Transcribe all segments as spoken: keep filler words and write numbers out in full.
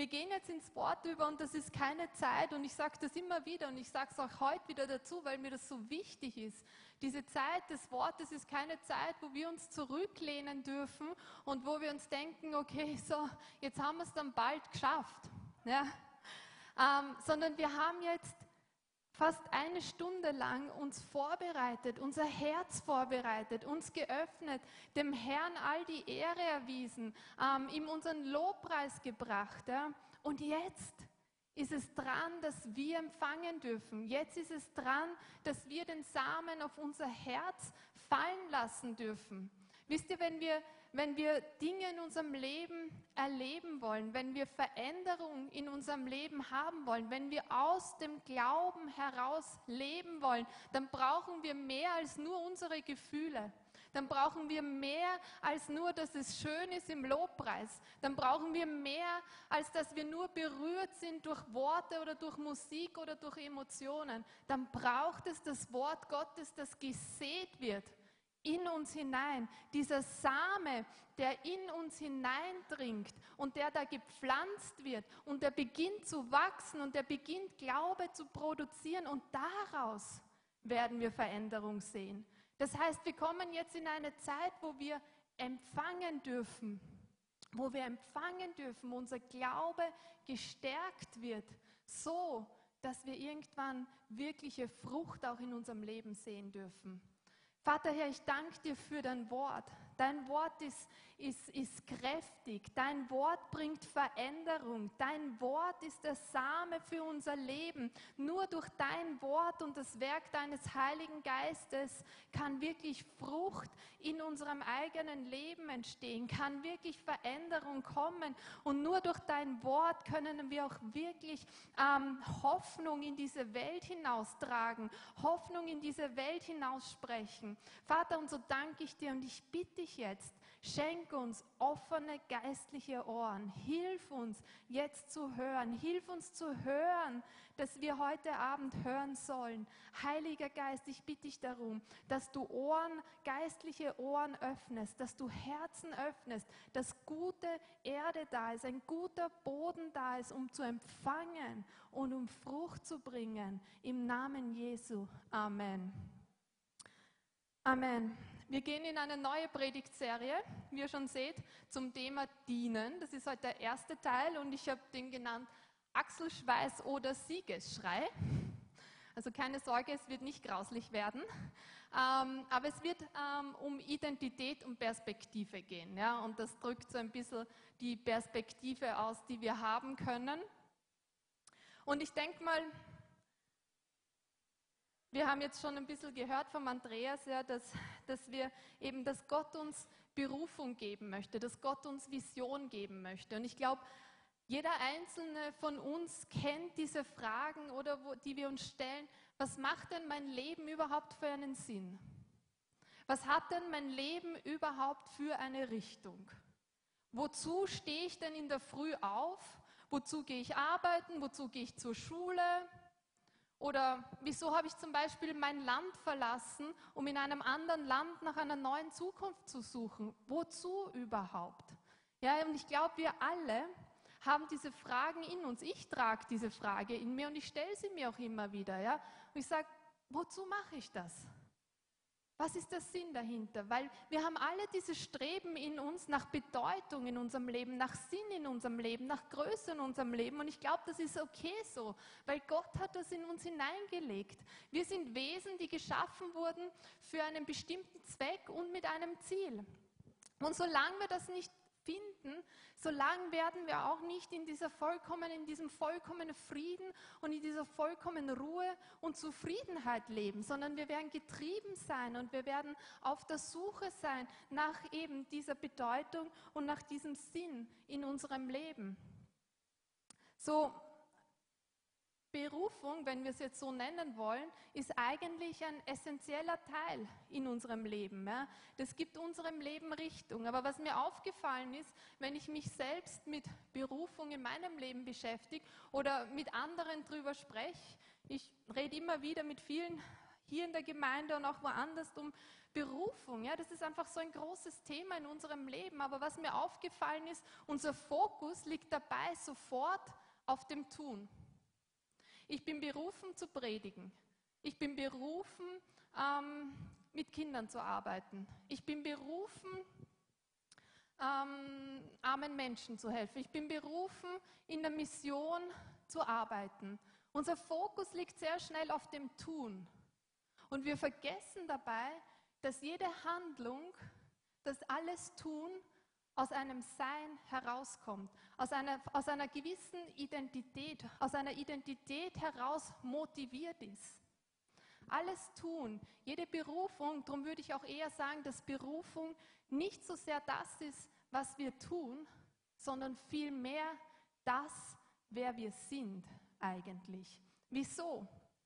wir gehen jetzt ins Wort über und das ist keine Zeit und ich sage das immer wieder und ich sage es auch heute wieder dazu, weil mir das so wichtig ist. Diese Zeit des Wortes ist keine Zeit, wo wir uns zurücklehnen dürfen und wo wir uns denken, okay, so, jetzt haben wir es dann bald geschafft. Ja? Ähm, sondern wir haben jetzt fast eine Stunde lang uns vorbereitet, unser Herz vorbereitet, uns geöffnet, dem Herrn all die Ehre erwiesen, ähm, ihm unseren Lobpreis gebracht. Ja? Und jetzt ist es dran, dass wir empfangen dürfen. Jetzt ist es dran, dass wir den Samen auf unser Herz fallen lassen dürfen. Wisst ihr, wenn wir, wenn wir Dinge in unserem Leben erleben wollen, wenn wir Veränderung in unserem Leben haben wollen, wenn wir aus dem Glauben heraus leben wollen, dann brauchen wir mehr als nur unsere Gefühle. Dann brauchen wir mehr als nur, dass es schön ist im Lobpreis. Dann brauchen wir mehr, als dass wir nur berührt sind durch Worte oder durch Musik oder durch Emotionen. Dann braucht es das Wort Gottes, das gesät wird in uns hinein. Dieser Same, der in uns hineindringt und der da gepflanzt wird und der beginnt zu wachsen und der beginnt Glaube zu produzieren und daraus werden wir Veränderung sehen. Das heißt, wir kommen jetzt in eine Zeit, wo wir empfangen dürfen, wo wir empfangen dürfen, wo unser Glaube gestärkt wird, so, dass wir irgendwann wirkliche Frucht auch in unserem Leben sehen dürfen. Vater Herr, ich danke dir für dein Wort. Dein Wort ist, ist, ist kräftig. Dein Wort bringt Veränderung. Dein Wort ist der Same für unser Leben. Nur durch dein Wort und das Werk deines Heiligen Geistes kann wirklich Frucht in unserem eigenen Leben entstehen, kann wirklich Veränderung kommen. Und nur durch dein Wort können wir auch wirklich ähm, Hoffnung in diese Welt hinaustragen, Hoffnung in diese Welt hinaussprechen. Vater, und so danke ich dir und ich bitte dich jetzt, schenk uns offene geistliche Ohren. Hilf uns jetzt zu hören. Hilf uns zu hören, dass wir heute Abend hören sollen. Heiliger Geist, ich bitte dich darum, dass du Ohren, geistliche Ohren öffnest, dass du Herzen öffnest, dass gute Erde da ist, ein guter Boden da ist, um zu empfangen und um Frucht zu bringen. Im Namen Jesu. Amen. Amen. Wir gehen in eine neue Predigtserie, wie ihr schon seht, zum Thema Dienen. Das ist heute der erste Teil und ich habe den genannt Achselschweiß oder Siegesschrei. Also keine Sorge, es wird nicht grauslich werden, ähm, aber es wird ähm, um Identität und Perspektive gehen. Ja? Und das drückt so ein bisschen die Perspektive aus, die wir haben können. Und ich denke mal, wir haben jetzt schon ein bisschen gehört vom Andreas, ja, dass, dass wir eben, dass Gott uns Berufung geben möchte, dass Gott uns Vision geben möchte. Und ich glaube, jeder Einzelne von uns kennt diese Fragen, oder wo, die wir uns stellen: Was macht denn mein Leben überhaupt für einen Sinn? Was hat denn mein Leben überhaupt für eine Richtung? Wozu stehe ich denn in der Früh auf? Wozu gehe ich arbeiten? Wozu gehe ich zur Schule? Oder wieso habe ich zum Beispiel mein Land verlassen, um in einem anderen Land nach einer neuen Zukunft zu suchen? Wozu überhaupt? Ja, und ich glaube, wir alle haben diese Fragen in uns. Ich trage diese Frage in mir und ich stelle sie mir auch immer wieder. Ja? Und ich sage, wozu mache ich das? Was ist der Sinn dahinter? Weil wir haben alle dieses Streben in uns nach Bedeutung in unserem Leben, nach Sinn in unserem Leben, nach Größe in unserem Leben. Und ich glaube, das ist okay so, weil Gott hat das in uns hineingelegt. Wir sind Wesen, die geschaffen wurden für einen bestimmten Zweck und mit einem Ziel. Und solange wir das nicht finden, solange werden wir auch nicht in dieser vollkommenen, in diesem vollkommenen Frieden und in dieser vollkommenen Ruhe und Zufriedenheit leben, sondern wir werden getrieben sein und wir werden auf der Suche sein nach eben dieser Bedeutung und nach diesem Sinn in unserem Leben. So, Berufung, wenn wir es jetzt so nennen wollen, ist eigentlich ein essentieller Teil in unserem Leben. Ja. Das gibt unserem Leben Richtung. Aber was mir aufgefallen ist, wenn ich mich selbst mit Berufung in meinem Leben beschäftige oder mit anderen drüber spreche, ich rede immer wieder mit vielen hier in der Gemeinde und auch woanders um Berufung. Ja, das ist einfach so ein großes Thema in unserem Leben. Aber was mir aufgefallen ist, unser Fokus liegt dabei sofort auf dem Tun. Ich bin berufen zu predigen. Ich bin berufen, ähm, mit Kindern zu arbeiten. Ich bin berufen, ähm, armen Menschen zu helfen. Ich bin berufen, in der Mission zu arbeiten. Unser Fokus liegt sehr schnell auf dem Tun. Und wir vergessen dabei, dass jede Handlung, dass alles Tun aus einem Sein herauskommt, aus einer, aus einer gewissen Identität, aus einer Identität heraus motiviert ist. Alles Tun, jede Berufung, darum würde ich auch eher sagen, dass Berufung nicht so sehr das ist, was wir tun, sondern vielmehr das, wer wir sind eigentlich. Wieso?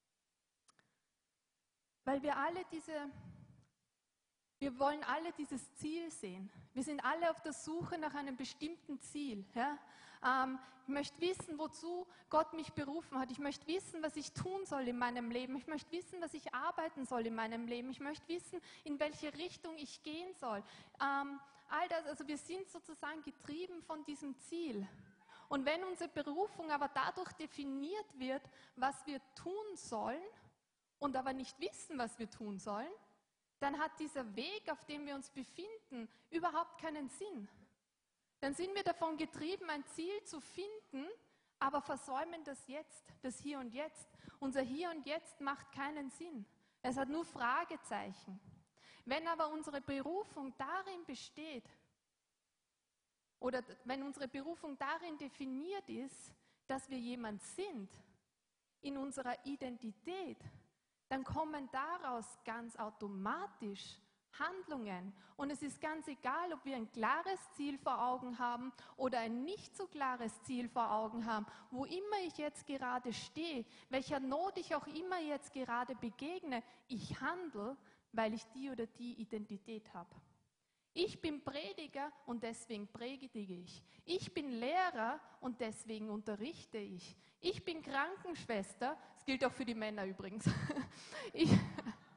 Weil wir alle diese, wir wollen alle dieses Ziel sehen. Wir sind alle auf der Suche nach einem bestimmten Ziel. Ja? Ähm, ich möchte wissen, wozu Gott mich berufen hat. Ich möchte wissen, was ich tun soll in meinem Leben. Ich möchte wissen, was ich arbeiten soll in meinem Leben. Ich möchte wissen, in welche Richtung ich gehen soll. Ähm, all das, also wir sind sozusagen getrieben von diesem Ziel. Und wenn unsere Berufung aber dadurch definiert wird, was wir tun sollen und aber nicht wissen, was wir tun sollen, dann hat dieser Weg, auf dem wir uns befinden, überhaupt keinen Sinn. Dann sind wir davon getrieben, ein Ziel zu finden, aber versäumen das Jetzt, das Hier und Jetzt. Unser Hier und Jetzt macht keinen Sinn. Es hat nur Fragezeichen. Wenn aber unsere Berufung darin besteht, oder wenn unsere Berufung darin definiert ist, dass wir jemand sind, in unserer Identität, dann kommen daraus ganz automatisch Handlungen. Und es ist ganz egal, ob wir ein klares Ziel vor Augen haben oder ein nicht so klares Ziel vor Augen haben. Wo immer ich jetzt gerade stehe, welcher Not ich auch immer jetzt gerade begegne, ich handle, weil ich die oder die Identität habe. Ich bin Prediger und deswegen predige ich. Ich bin Lehrer und deswegen unterrichte ich. Ich bin Krankenschwester, das gilt auch für die Männer übrigens. Ich, ähm,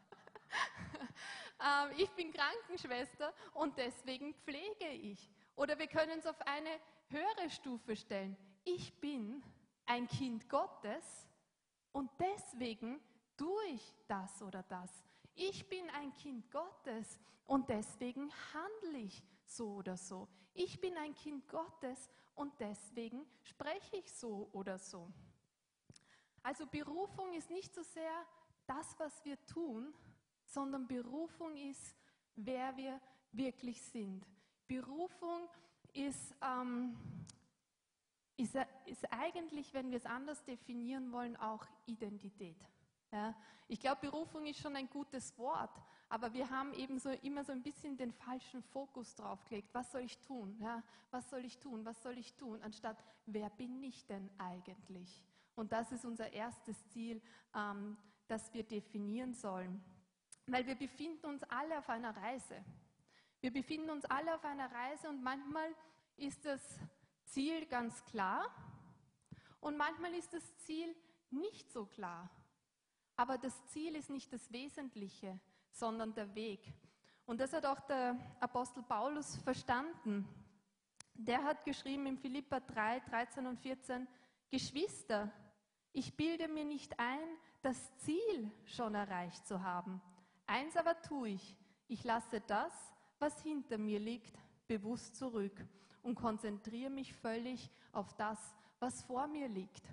ich bin Krankenschwester und deswegen pflege ich. Oder wir können es auf eine höhere Stufe stellen. Ich bin ein Kind Gottes und deswegen tue ich das oder das. Ich bin ein Kind Gottes und deswegen handle ich so oder so. Ich bin ein Kind Gottes und deswegen spreche ich so oder so. Also Berufung ist nicht so sehr das, was wir tun, sondern Berufung ist, wer wir wirklich sind. Berufung ist, ähm, ist, ist eigentlich, wenn wir es anders definieren wollen, auch Identität. Ja, ich glaube, Berufung ist schon ein gutes Wort, aber wir haben eben so immer so ein bisschen den falschen Fokus drauf gelegt. Was soll ich tun? Ja, was soll ich tun? Was soll ich tun? Anstatt, wer bin ich denn eigentlich? Und das ist unser erstes Ziel, ähm, das wir definieren sollen. Weil wir befinden uns alle auf einer Reise. Wir befinden uns alle auf einer Reise und manchmal ist das Ziel ganz klar und manchmal ist das Ziel nicht so klar. Aber das Ziel ist nicht das Wesentliche, sondern der Weg. Und das hat auch der Apostel Paulus verstanden. Der hat geschrieben in Philipper drei, dreizehn und vierzehn, Geschwister, ich bilde mir nicht ein, das Ziel schon erreicht zu haben. Eins aber tue ich, ich lasse das, was hinter mir liegt, bewusst zurück und konzentriere mich völlig auf das, was vor mir liegt.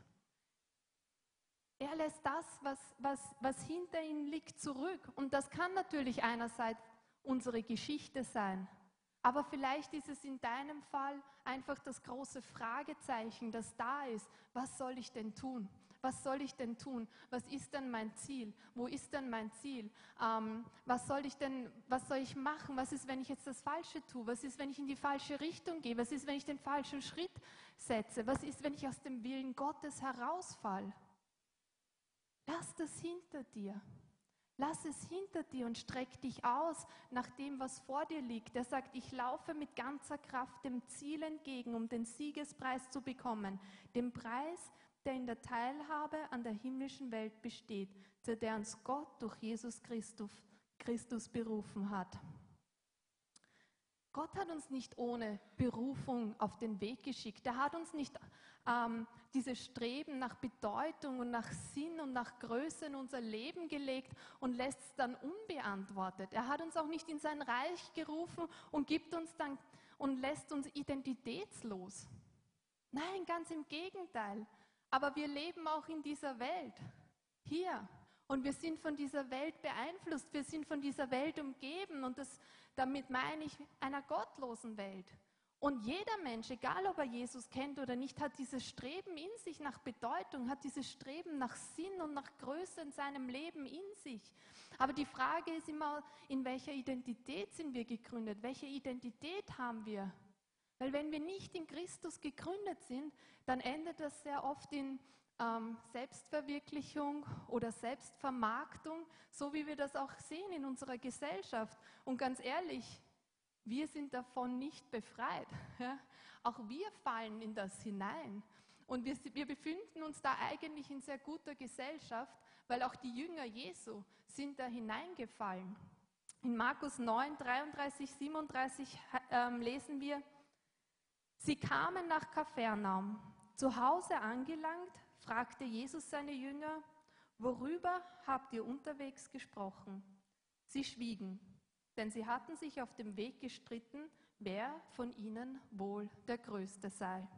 Er lässt das, was, was, was hinter ihm liegt, zurück. Und das kann natürlich einerseits unsere Geschichte sein. Aber vielleicht ist es in deinem Fall einfach das große Fragezeichen, das da ist. Was soll ich denn tun? Was soll ich denn tun? Was ist denn mein Ziel? Wo ist denn mein Ziel? Ähm, was soll ich denn, was soll ich machen? Was ist, wenn ich jetzt das Falsche tue? Was ist, wenn ich in die falsche Richtung gehe? Was ist, wenn ich den falschen Schritt setze? Was ist, wenn ich aus dem Willen Gottes herausfalle? Lass das hinter dir. Lass es hinter dir und streck dich aus nach dem, was vor dir liegt. Er sagt, ich laufe mit ganzer Kraft dem Ziel entgegen, um den Siegespreis zu bekommen. Den Preis, der in der Teilhabe an der himmlischen Welt besteht. zu der uns Gott durch Jesus Christus, Christus berufen hat. Gott hat uns nicht ohne Berufung auf den Weg geschickt. Er hat uns nicht ähm, dieses Streben nach Bedeutung und nach Sinn und nach Größe in unser Leben gelegt und lässt es dann unbeantwortet. Er hat uns auch nicht in sein Reich gerufen und gibt uns dann und lässt uns identitätslos. Nein, ganz im Gegenteil. Aber wir leben auch in dieser Welt, hier. Und wir sind von dieser Welt beeinflusst, wir sind von dieser Welt umgeben und das, damit meine ich einer gottlosen Welt. Und jeder Mensch, egal ob er Jesus kennt oder nicht, hat dieses Streben in sich nach Bedeutung, hat dieses Streben nach Sinn und nach Größe in seinem Leben in sich. Aber die Frage ist immer, in welcher Identität sind wir gegründet? Welche Identität haben wir? Weil wenn wir nicht in Christus gegründet sind, dann endet das sehr oft in ähm, Selbstverwirklichung oder Selbstvermarktung, so wie wir das auch sehen in unserer Gesellschaft. Und ganz ehrlich, wir sind davon nicht befreit. Ja? Auch wir fallen in das hinein. Und wir, wir befinden uns da eigentlich in sehr guter Gesellschaft, weil auch die Jünger Jesu sind da hineingefallen. In Markus neun, dreiunddreißig, siebenunddreißig äh, lesen wir, sie kamen nach Kapernaum. Zu Hause angelangt, fragte Jesus seine Jünger, worüber habt ihr unterwegs gesprochen? Sie schwiegen, denn sie hatten sich auf dem Weg gestritten, wer von ihnen wohl der Größte sei.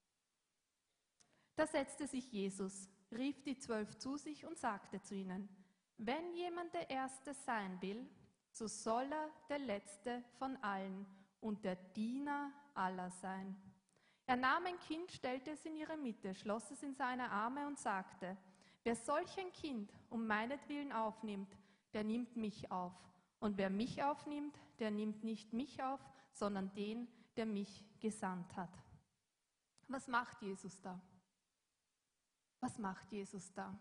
Da setzte sich Jesus, rief die Zwölf zu sich und sagte zu ihnen, wenn jemand der Erste sein will, so soll er der Letzte von allen und der Diener aller sein. Er nahm ein Kind, stellte es in ihre Mitte, schloss es in seine Arme und sagte, wer solch ein Kind um meinetwillen aufnimmt, der nimmt mich auf. Und wer mich aufnimmt, der nimmt nicht mich auf, sondern den, der mich gesandt hat. Was macht Jesus da? Was macht Jesus da?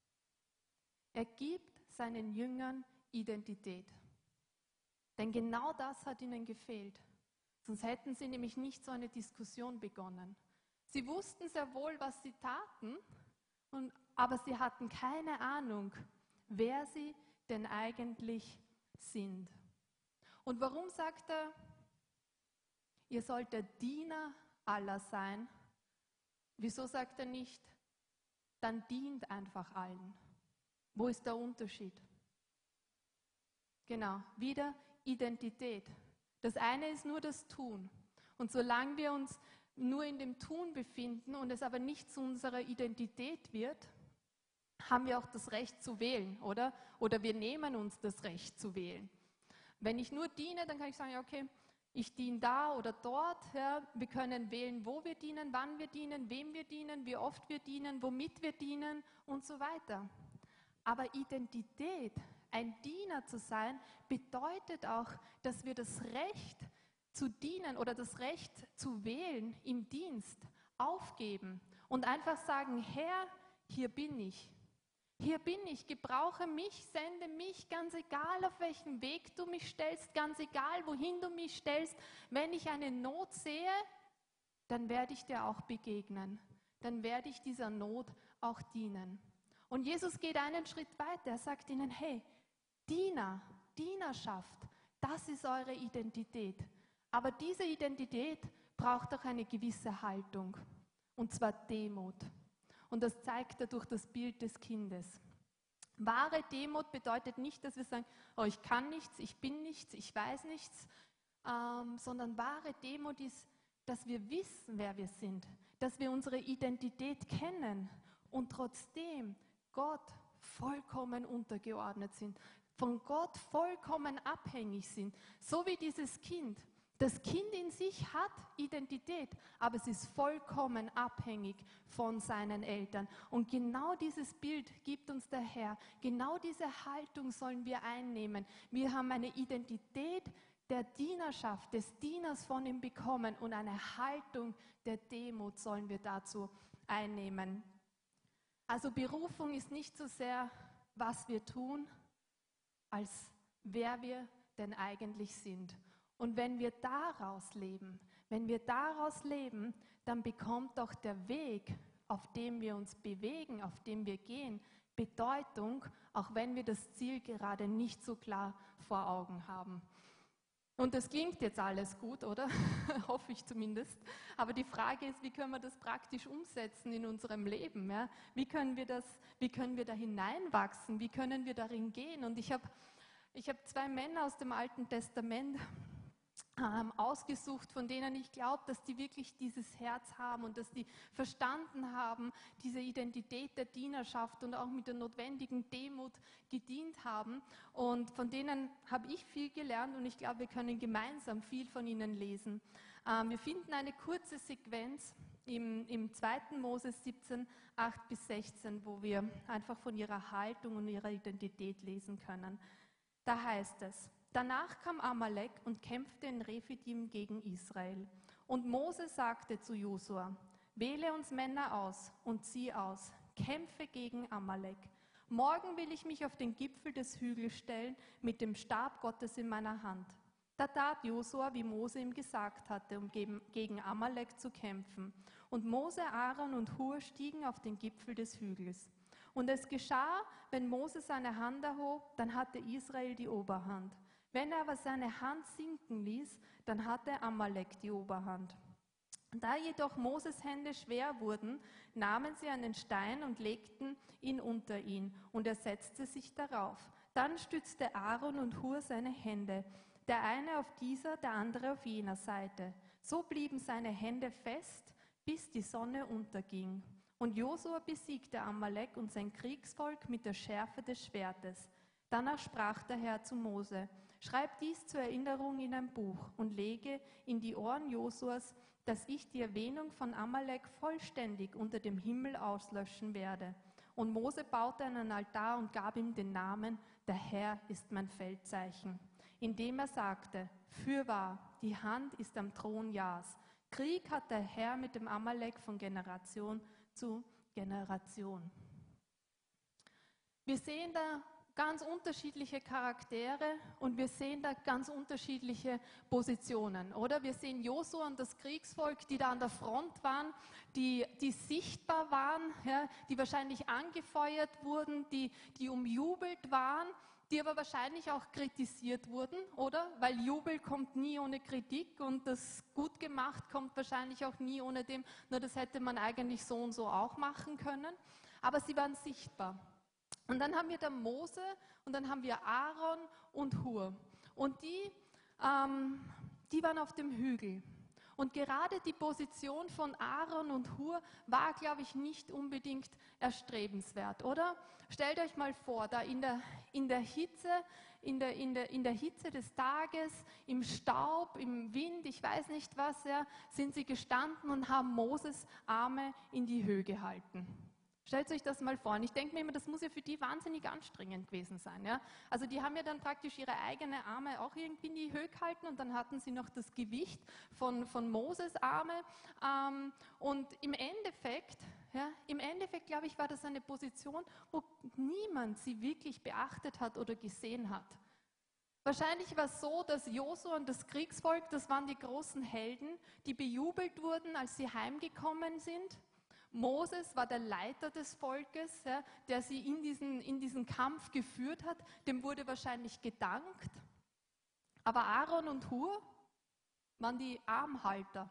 Er gibt seinen Jüngern Identität. Denn genau das hat ihnen gefehlt. Sonst hätten sie nämlich nicht so eine Diskussion begonnen. Sie wussten sehr wohl, was sie taten, und, aber sie hatten keine Ahnung, wer sie denn eigentlich sind. Und warum sagt er, ihr sollt der Diener aller sein? Wieso sagt er nicht, dann dient einfach allen? Wo ist der Unterschied? Genau, wieder Identität. Das eine ist nur das Tun. Und solange wir uns nur in dem Tun befinden und es aber nicht zu unserer Identität wird, haben wir auch das Recht zu wählen, oder? Oder wir nehmen uns das Recht zu wählen. Wenn ich nur diene, dann kann ich sagen, ja, okay, ich diene da oder dort. Ja. Wir können wählen, wo wir dienen, wann wir dienen, wem wir dienen, wie oft wir dienen, womit wir dienen und so weiter. Aber Identität, ein Diener zu sein, bedeutet auch, dass wir das Recht zu dienen oder das Recht zu wählen im Dienst aufgeben und einfach sagen, Herr, hier bin ich. Hier bin ich, gebrauche mich, sende mich, ganz egal, auf welchen Weg du mich stellst, ganz egal, wohin du mich stellst. Wenn ich eine Not sehe, dann werde ich dir auch begegnen. Dann werde ich dieser Not auch dienen. Und Jesus geht einen Schritt weiter. Er sagt ihnen, hey, Diener, Dienerschaft, das ist eure Identität. Aber diese Identität braucht auch eine gewisse Haltung, und zwar Demut. Und das zeigt er durch das Bild des Kindes. Wahre Demut bedeutet nicht, dass wir sagen, oh, ich kann nichts, ich bin nichts, ich weiß nichts, ähm, sondern wahre Demut ist, dass wir wissen, wer wir sind, dass wir unsere Identität kennen und trotzdem Gott vollkommen untergeordnet sind, von Gott vollkommen abhängig sind, so wie dieses Kind. Das Kind in sich hat Identität, aber es ist vollkommen abhängig von seinen Eltern. Und genau dieses Bild gibt uns der Herr. Genau diese Haltung sollen wir einnehmen. Wir haben eine Identität der Dienerschaft, des Dieners von ihm bekommen, und eine Haltung der Demut sollen wir dazu einnehmen. Also Berufung ist nicht so sehr, was wir tun, als wer wir denn eigentlich sind. Und wenn wir daraus leben, wenn wir daraus leben, dann bekommt doch der Weg, auf dem wir uns bewegen, auf dem wir gehen, Bedeutung, auch wenn wir das Ziel gerade nicht so klar vor Augen haben. Und das klingt jetzt alles gut, oder? Hoffe ich zumindest. Aber die Frage ist, wie können wir das praktisch umsetzen in unserem Leben? Ja? Wie können wir das, wie können wir da hineinwachsen? Wie können wir darin gehen? Und ich habe ich hab zwei Männer aus dem Alten Testament ähm, ausgesucht, von denen ich glaube, dass die wirklich dieses Herz haben und dass die verstanden haben, diese Identität der Dienerschaft und auch mit der notwendigen Demut gedient haben. Und von denen habe ich viel gelernt und ich glaube, wir können gemeinsam viel von ihnen lesen. Ähm, wir finden eine kurze Sequenz im, im zweiten Mose siebzehn, acht bis sechzehn, wo wir einfach von ihrer Haltung und ihrer Identität lesen können. Da heißt es: Danach kam Amalek und kämpfte in Rephidim gegen Israel. Und Mose sagte zu Josua: Wähle uns Männer aus und zieh aus, kämpfe gegen Amalek. Morgen will ich mich auf den Gipfel des Hügels stellen mit dem Stab Gottes in meiner Hand. Da tat Josua, wie Mose ihm gesagt hatte, um gegen Amalek zu kämpfen. Und Mose, Aaron und Hur stiegen auf den Gipfel des Hügels. Und es geschah, wenn Mose seine Hand erhob, dann hatte Israel die Oberhand. Wenn er aber seine Hand sinken ließ, dann hatte Amalek die Oberhand. Da jedoch Moses Hände schwer wurden, nahmen sie einen Stein und legten ihn unter ihn, und er setzte sich darauf. Dann stützte Aaron und Hur seine Hände, der eine auf dieser, der andere auf jener Seite. So blieben seine Hände fest, bis die Sonne unterging. Und Josua besiegte Amalek und sein Kriegsvolk mit der Schärfe des Schwertes. Danach sprach der Herr zu Mose: Schreib dies zur Erinnerung in ein Buch und lege in die Ohren Josuas, dass ich die Erwähnung von Amalek vollständig unter dem Himmel auslöschen werde. Und Mose baute einen Altar und gab ihm den Namen: Der Herr ist mein Feldzeichen, indem er sagte: Fürwahr, die Hand ist am Thron Jahs. Krieg hat der Herr mit dem Amalek von Generation zu Generation. Wir sehen da ganz unterschiedliche Charaktere und wir sehen da ganz unterschiedliche Positionen, oder? Wir sehen Josua und das Kriegsvolk, die da an der Front waren, die, die sichtbar waren, ja, die wahrscheinlich angefeuert wurden, die, die umjubelt waren, die aber wahrscheinlich auch kritisiert wurden, oder? Weil Jubel kommt nie ohne Kritik und das gut gemacht kommt wahrscheinlich auch nie ohne dem, nur das hätte man eigentlich so und so auch machen können, aber sie waren sichtbar. Und dann haben wir da Mose und dann haben wir Aaron und Hur. Und die, ähm, die waren auf dem Hügel. Und gerade die Position von Aaron und Hur war, glaube ich, nicht unbedingt erstrebenswert, oder? Stellt euch mal vor, da in der, in der Hitze, in der, in, der, in der Hitze des Tages, im Staub, im Wind, ich weiß nicht was, ja, sind sie gestanden und haben Moses Arme in die Höhe gehalten. Stellt euch das mal vor. Und ich denke mir immer, das muss ja für die wahnsinnig anstrengend gewesen sein. Ja? Also die haben ja dann praktisch ihre eigenen Arme auch irgendwie in die Höhe gehalten und dann hatten sie noch das Gewicht von, von Moses Arme. Ähm, und im Endeffekt, ja, im Endeffekt, glaube ich, war das eine Position, wo niemand sie wirklich beachtet hat oder gesehen hat. Wahrscheinlich war es so, dass Josua und das Kriegsvolk, das waren die großen Helden, die bejubelt wurden, als sie heimgekommen sind. Moses war der Leiter des Volkes, ja, der sie in diesen, in diesen Kampf geführt hat. Dem wurde wahrscheinlich gedankt. Aber Aaron und Hur waren die Armhalter.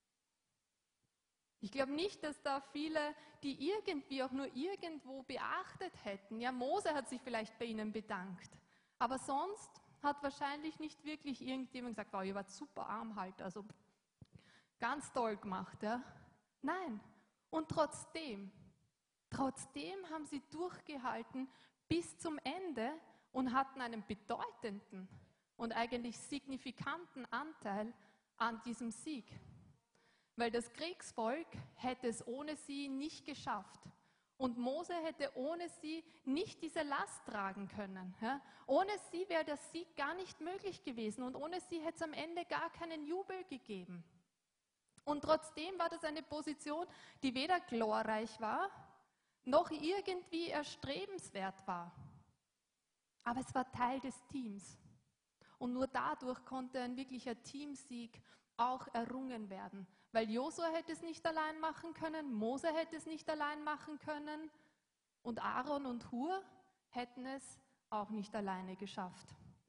Ich glaube nicht, dass da viele, die irgendwie auch nur irgendwo beachtet hätten. Ja, Mose hat sich vielleicht bei ihnen bedankt. Aber sonst hat wahrscheinlich nicht wirklich irgendjemand gesagt: wow, ihr wart super Armhalter, also ganz toll gemacht. Ja. Nein. Und trotzdem, trotzdem haben sie durchgehalten bis zum Ende und hatten einen bedeutenden und eigentlich signifikanten Anteil an diesem Sieg. Weil das Kriegsvolk hätte es ohne sie nicht geschafft. Und Mose hätte ohne sie nicht diese Last tragen können. Ja? Ohne sie wäre der Sieg gar nicht möglich gewesen und ohne sie hätte es am Ende gar keinen Jubel gegeben. Und trotzdem war das eine Position, die weder glorreich war, noch irgendwie erstrebenswert war. Aber es war Teil des Teams. Und nur dadurch konnte ein wirklicher Teamsieg auch errungen werden. Weil Josua hätte es nicht allein machen können, Mose hätte es nicht allein machen können, Und Aaron und Hur hätten es auch nicht alleine geschafft.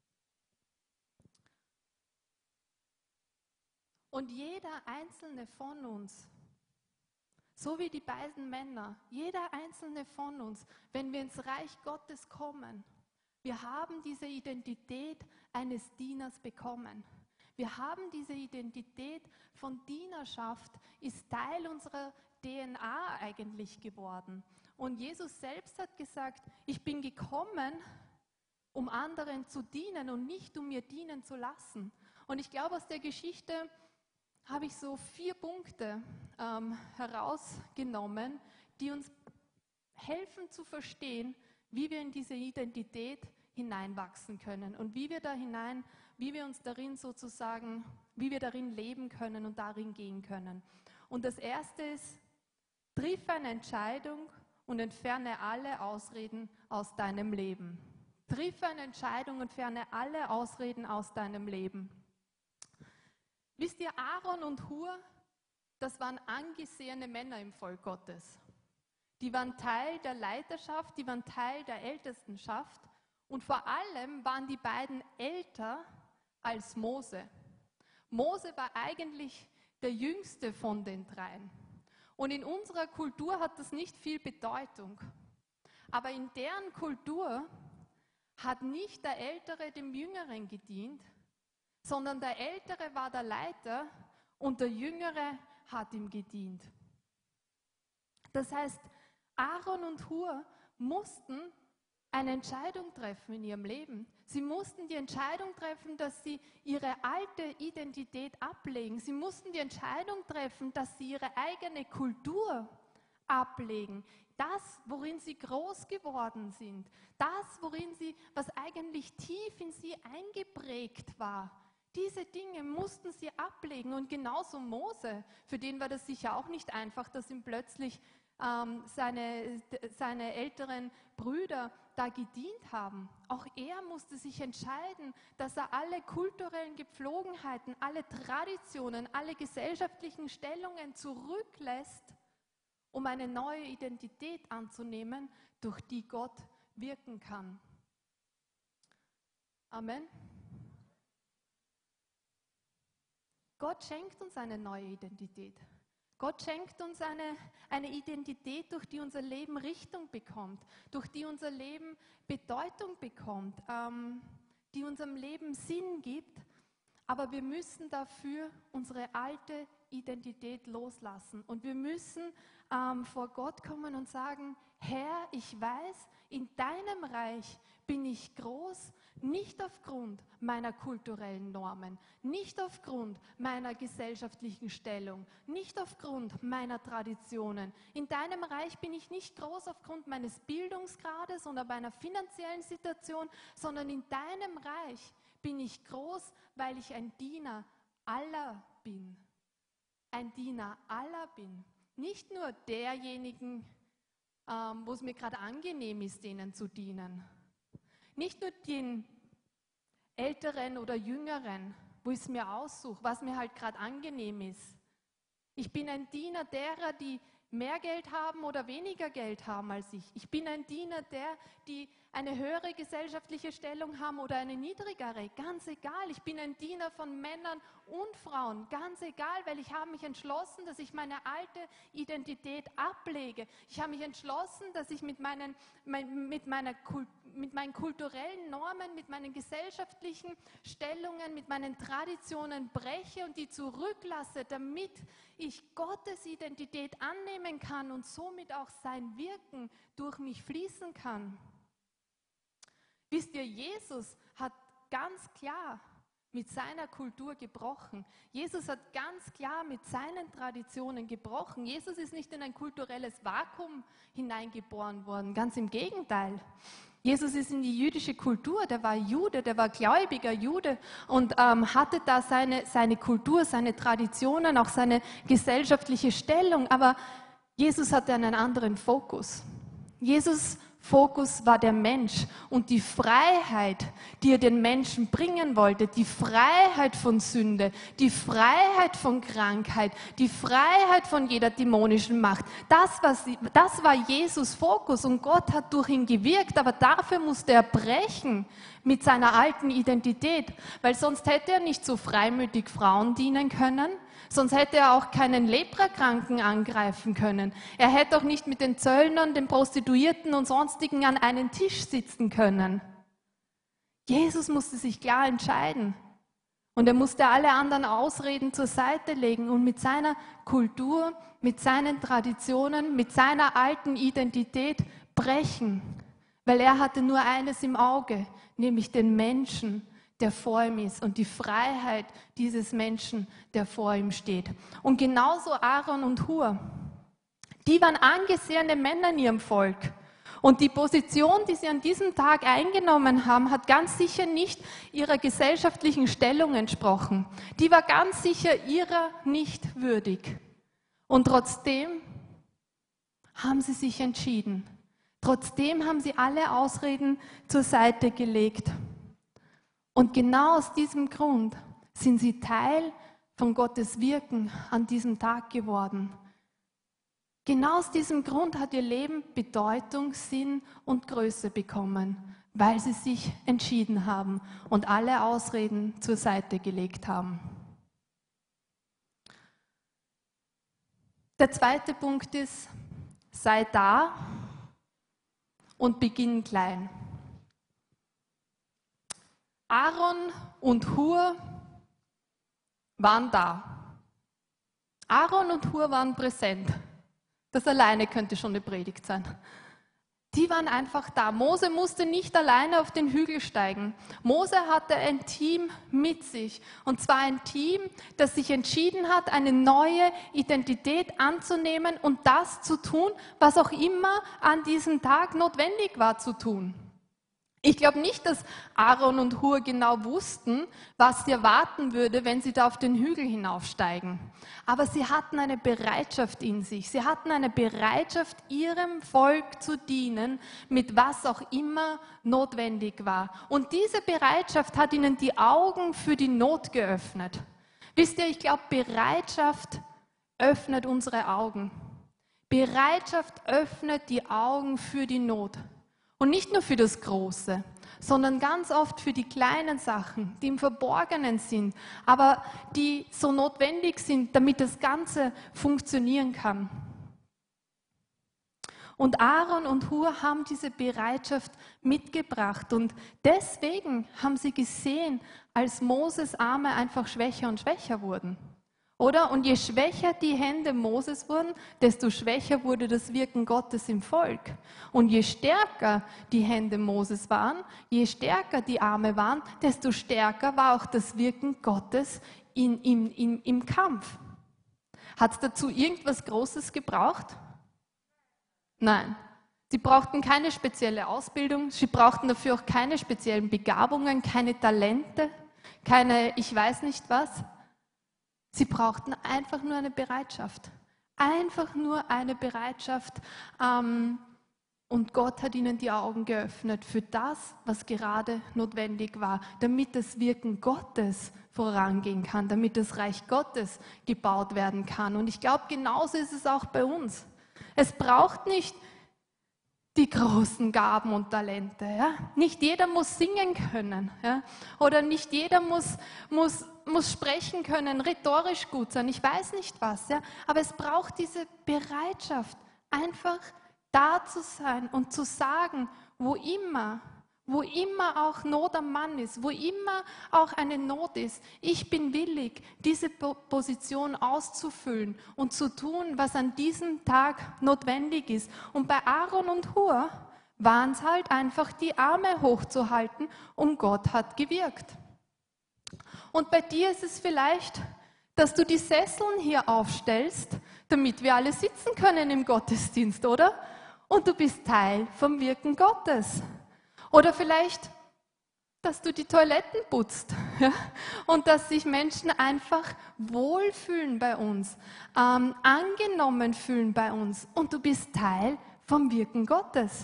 Und jeder einzelne von uns, so wie die beiden Männer, jeder einzelne von uns, wenn wir ins Reich Gottes kommen, wir haben diese Identität eines Dieners bekommen. Wir haben diese Identität von Dienerschaft, ist Teil unserer D N A eigentlich geworden. Und Jesus selbst hat gesagt, ich bin gekommen, um anderen zu dienen und nicht um mir dienen zu lassen. Und ich glaube, aus der Geschichte habe ich so vier Punkte ähm, herausgenommen, die uns helfen zu verstehen, wie wir in diese Identität hineinwachsen können und wie wir da hinein, wie wir uns darin sozusagen, wie wir darin leben können und darin gehen können. Und das erste ist, triff eine Entscheidung und entferne alle Ausreden aus deinem Leben. Triff eine Entscheidung und entferne alle Ausreden aus deinem Leben. Wisst ihr, Aaron und Hur, das waren angesehene Männer im Volk Gottes. Die waren Teil der Leiterschaft, die waren Teil der Ältestenschaft und vor allem waren die beiden älter als Mose. Mose war eigentlich der jüngste von den dreien. Und in unserer Kultur hat das nicht viel Bedeutung. Aber in deren Kultur hat nicht der Ältere dem Jüngeren gedient, sondern der Ältere war der Leiter und der Jüngere hat ihm gedient. Das heißt, Aaron und Hur mussten eine Entscheidung treffen in ihrem Leben. Sie mussten die Entscheidung treffen, dass sie ihre alte Identität ablegen. Sie mussten die Entscheidung treffen, dass sie ihre eigene Kultur ablegen. Das, worin sie groß geworden sind. Das, worin sie, was eigentlich tief in sie eingeprägt war. Diese Dinge mussten sie ablegen. Und genauso Mose, für den war das sicher auch nicht einfach, dass ihm plötzlich ähm, seine, seine älteren Brüder da gedient haben. Auch er musste sich entscheiden, dass er alle kulturellen Gepflogenheiten, alle Traditionen, alle gesellschaftlichen Stellungen zurücklässt, um eine neue Identität anzunehmen, durch die Gott wirken kann. Amen. Gott schenkt uns eine neue Identität. Gott schenkt uns eine, eine Identität, durch die unser Leben Richtung bekommt, durch die unser Leben Bedeutung bekommt, ähm, die unserem Leben Sinn gibt. Aber wir müssen dafür unsere alte Identität loslassen. Und wir müssen ähm, vor Gott kommen und sagen, Herr, ich weiß, in deinem Reich bin ich groß, nicht aufgrund meiner kulturellen Normen, nicht aufgrund meiner gesellschaftlichen Stellung, nicht aufgrund meiner Traditionen. In deinem Reich bin ich nicht groß aufgrund meines Bildungsgrades oder meiner finanziellen Situation, sondern in deinem Reich bin ich groß, weil ich ein Diener aller bin. Ein Diener aller bin. Nicht nur derjenigen, ähm, wo es mir gerade angenehm ist, denen zu dienen. Nicht nur den Älteren oder Jüngeren, wo ich es mir aussuche, was mir halt gerade angenehm ist. Ich bin ein Diener derer, die mehr Geld haben oder weniger Geld haben als ich. Ich bin ein Diener der, die eine höhere gesellschaftliche Stellung haben oder eine niedrigere. Ganz egal. Ich bin ein Diener von Männern und Frauen. Ganz egal, weil ich habe mich entschlossen, dass ich meine alte Identität ablege. Ich habe mich entschlossen, dass ich mit meinen, mit meiner Kultur, mit meinen kulturellen Normen, mit meinen gesellschaftlichen Stellungen, mit meinen Traditionen breche und die zurücklasse, damit ich Gottes Identität annehmen kann und somit auch sein Wirken durch mich fließen kann. Wisst ihr, Jesus hat ganz klar mit seiner Kultur gebrochen. Jesus hat ganz klar mit seinen Traditionen gebrochen. Jesus ist nicht in ein kulturelles Vakuum hineingeboren worden, ganz im Gegenteil. Jesus ist in die jüdische Kultur, der war Jude, der war gläubiger Jude und ähm, hatte da seine, seine Kultur, seine Traditionen, auch seine gesellschaftliche Stellung. Aber Jesus hatte einen anderen Fokus. Jesus Fokus war der Mensch und die Freiheit, die er den Menschen bringen wollte, die Freiheit von Sünde, die Freiheit von Krankheit, die Freiheit von jeder dämonischen Macht. Das war, das war Jesus Fokus und Gott hat durch ihn gewirkt, aber dafür musste er brechen mit seiner alten Identität, weil sonst hätte er nicht so freimütig Frauen dienen können. Sonst hätte er auch keinen Leprakranken angreifen können. Er hätte auch nicht mit den Zöllnern, den Prostituierten und Sonstigen an einen Tisch sitzen können. Jesus musste sich klar entscheiden. Und er musste alle anderen Ausreden zur Seite legen und mit seiner Kultur, mit seinen Traditionen, mit seiner alten Identität brechen. Weil er hatte nur eines im Auge, nämlich den Menschen, der vor ihm ist und die Freiheit dieses Menschen, der vor ihm steht. Und genauso Aaron und Hur, die waren angesehene Männer in ihrem Volk. Und die Position, die sie an diesem Tag eingenommen haben, hat ganz sicher nicht ihrer gesellschaftlichen Stellung entsprochen. Die war ganz sicher ihrer nicht würdig. Und trotzdem haben sie sich entschieden. Trotzdem haben sie alle Ausreden zur Seite gelegt. Und genau aus diesem Grund sind sie Teil von Gottes Wirken an diesem Tag geworden. Genau aus diesem Grund hat ihr Leben Bedeutung, Sinn und Größe bekommen, weil sie sich entschieden haben und alle Ausreden zur Seite gelegt haben. Der zweite Punkt ist, sei da und beginn klein. Aaron und Hur waren da. Aaron und Hur waren präsent. Das alleine könnte schon eine Predigt sein. Die waren einfach da. Mose musste nicht alleine auf den Hügel steigen. Mose hatte ein Team mit sich. Und zwar ein Team, das sich entschieden hat, eine neue Identität anzunehmen und das zu tun, was auch immer an diesem Tag notwendig war zu tun. Ich glaube nicht, dass Aaron und Hur genau wussten, was sie erwarten würde, wenn sie da auf den Hügel hinaufsteigen. Aber sie hatten eine Bereitschaft in sich. Sie hatten eine Bereitschaft, ihrem Volk zu dienen, mit was auch immer notwendig war. Und diese Bereitschaft hat ihnen die Augen für die Not geöffnet. Wisst ihr, ich glaube, Bereitschaft öffnet unsere Augen. Bereitschaft öffnet die Augen für die Not. Und nicht nur für das Große, sondern ganz oft für die kleinen Sachen, die im Verborgenen sind, aber die so notwendig sind, damit das Ganze funktionieren kann. Und Aaron und Hur haben diese Bereitschaft mitgebracht und deswegen haben sie gesehen, als Moses Arme einfach schwächer und schwächer wurden. Oder? Und je schwächer die Hände Moses wurden, desto schwächer wurde das Wirken Gottes im Volk. Und je stärker die Hände Moses waren, je stärker die Arme waren, desto stärker war auch das Wirken Gottes in, in, in, im Kampf. Hat es dazu irgendwas Großes gebraucht? Nein. Sie brauchten keine spezielle Ausbildung, sie brauchten dafür auch keine speziellen Begabungen, keine Talente, keine ich weiß nicht was. Sie brauchten einfach nur eine Bereitschaft. Einfach nur eine Bereitschaft. Ähm, und Gott hat ihnen die Augen geöffnet für das, was gerade notwendig war, damit das Wirken Gottes vorangehen kann, damit das Reich Gottes gebaut werden kann. Und ich glaube, genauso ist es auch bei uns. Es braucht nicht die großen Gaben und Talente. Ja? Nicht jeder muss singen können. Ja? Oder nicht jeder muss, muss, muss sprechen können, rhetorisch gut sein. Ich weiß nicht was. Ja? Aber es braucht diese Bereitschaft, einfach da zu sein und zu sagen, wo immer, wo immer auch Not am Mann ist, wo immer auch eine Not ist, ich bin willig, diese Position auszufüllen und zu tun, was an diesem Tag notwendig ist. Und bei Aaron und Hur waren es halt einfach, die Arme hochzuhalten und Gott hat gewirkt. Und bei dir ist es vielleicht, dass du die Sesseln hier aufstellst, damit wir alle sitzen können im Gottesdienst, oder? Und du bist Teil vom Wirken Gottes. Oder vielleicht, dass du die Toiletten putzt, ja? Und dass sich Menschen einfach wohlfühlen bei uns, ähm, angenommen fühlen bei uns und du bist Teil vom Wirken Gottes.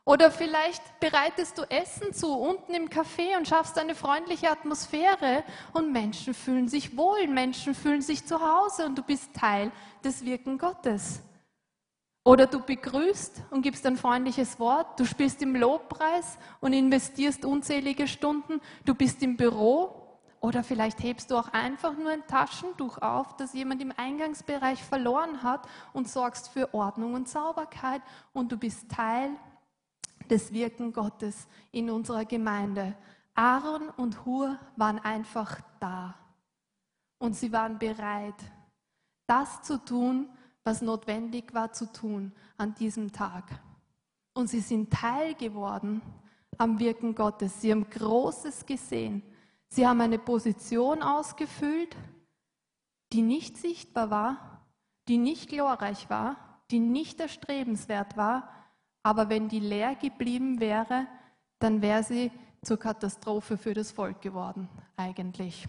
Oder vielleicht bereitest du Essen zu, unten im Café und schaffst eine freundliche Atmosphäre und Menschen fühlen sich wohl, Menschen fühlen sich zu Hause und du bist Teil des Wirken Gottes. Oder du begrüßt und gibst ein freundliches Wort, du spielst im Lobpreis und investierst unzählige Stunden, du bist im Büro oder vielleicht hebst du auch einfach nur ein Taschentuch auf, das jemand im Eingangsbereich verloren hat und sorgst für Ordnung und Sauberkeit und du bist Teil des Wirken Gottes in unserer Gemeinde. Aaron und Hur waren einfach da und sie waren bereit, das zu tun, was notwendig war zu tun an diesem Tag. Und sie sind Teil geworden am Wirken Gottes. Sie haben Großes gesehen. Sie haben eine Position ausgefüllt, die nicht sichtbar war, die nicht glorreich war, die nicht erstrebenswert war, aber wenn die leer geblieben wäre, dann wäre sie zur Katastrophe für das Volk geworden, eigentlich.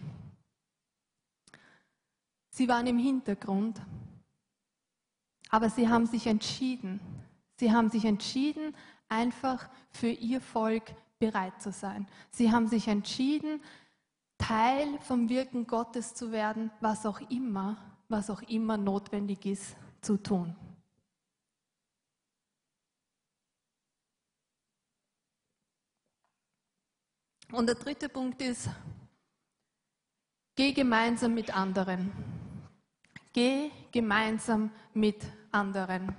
Sie waren im Hintergrund, aber sie haben sich entschieden. Sie haben sich entschieden, einfach für ihr Volk bereit zu sein. Sie haben sich entschieden, Teil vom Wirken Gottes zu werden, was auch immer, was auch immer notwendig ist, zu tun. Und der dritte Punkt ist, geh gemeinsam mit anderen. Geh gemeinsam mit anderen.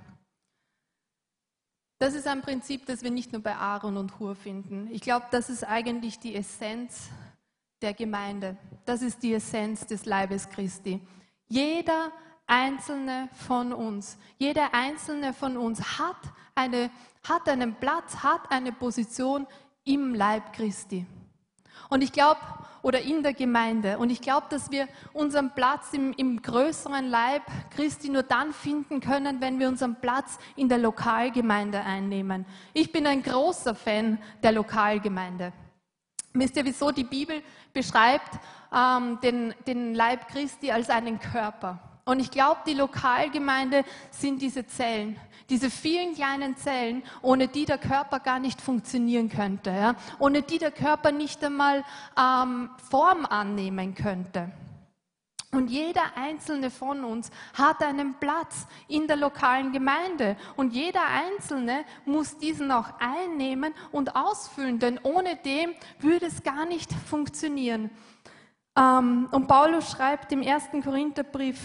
Das ist ein Prinzip, das wir nicht nur bei Aaron und Hur finden. Ich glaube, das ist eigentlich die Essenz der Gemeinde. Das ist die Essenz des Leibes Christi. Jeder einzelne von uns, jeder einzelne von uns hat, eine, hat einen Platz, hat eine Position im Leib Christi. Und ich glaube, oder in der Gemeinde. Und ich glaube, dass wir unseren Platz im, im größeren Leib Christi nur dann finden können, wenn wir unseren Platz in der Lokalgemeinde einnehmen. Ich bin ein großer Fan der Lokalgemeinde. Wisst ihr, wieso? Die Bibel beschreibt ähm, den, den Leib Christi als einen Körper. Und ich glaube, die Lokalgemeinde sind diese Zellen, diese vielen kleinen Zellen, ohne die der Körper gar nicht funktionieren könnte, ja? Ohne die der Körper nicht einmal ähm, Form annehmen könnte. Und jeder einzelne von uns hat einen Platz in der lokalen Gemeinde. Und jeder Einzelne muss diesen auch einnehmen und ausfüllen, denn ohne dem würde es gar nicht funktionieren. Ähm, und Paulus schreibt im ersten Korintherbrief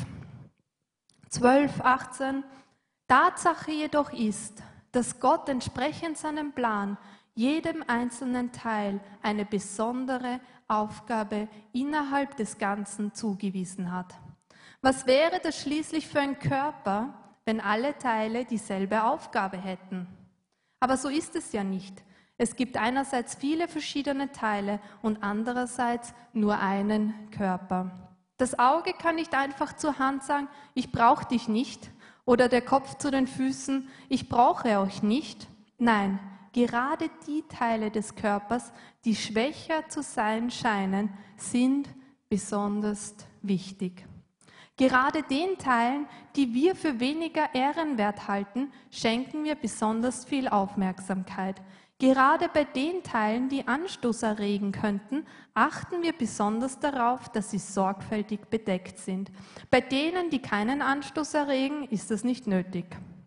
zwölf, achtzehn, Tatsache jedoch ist, dass Gott entsprechend seinem Plan jedem einzelnen Teil eine besondere Aufgabe innerhalb des Ganzen zugewiesen hat. Was wäre das schließlich für ein Körper, wenn alle Teile dieselbe Aufgabe hätten? Aber so ist es ja nicht. Es gibt einerseits viele verschiedene Teile und andererseits nur einen Körper. Das Auge kann nicht einfach zur Hand sagen, ich brauche dich nicht, oder der Kopf zu den Füßen, ich brauche euch nicht. Nein, gerade die Teile des Körpers, die schwächer zu sein scheinen, sind besonders wichtig. Gerade den Teilen, die wir für weniger ehrenwert halten, schenken wir besonders viel Aufmerksamkeit. Gerade bei den Teilen, die Anstoß erregen könnten, achten wir besonders darauf, dass sie sorgfältig bedeckt sind. Bei denen, die keinen Anstoß erregen, ist das nicht nötig.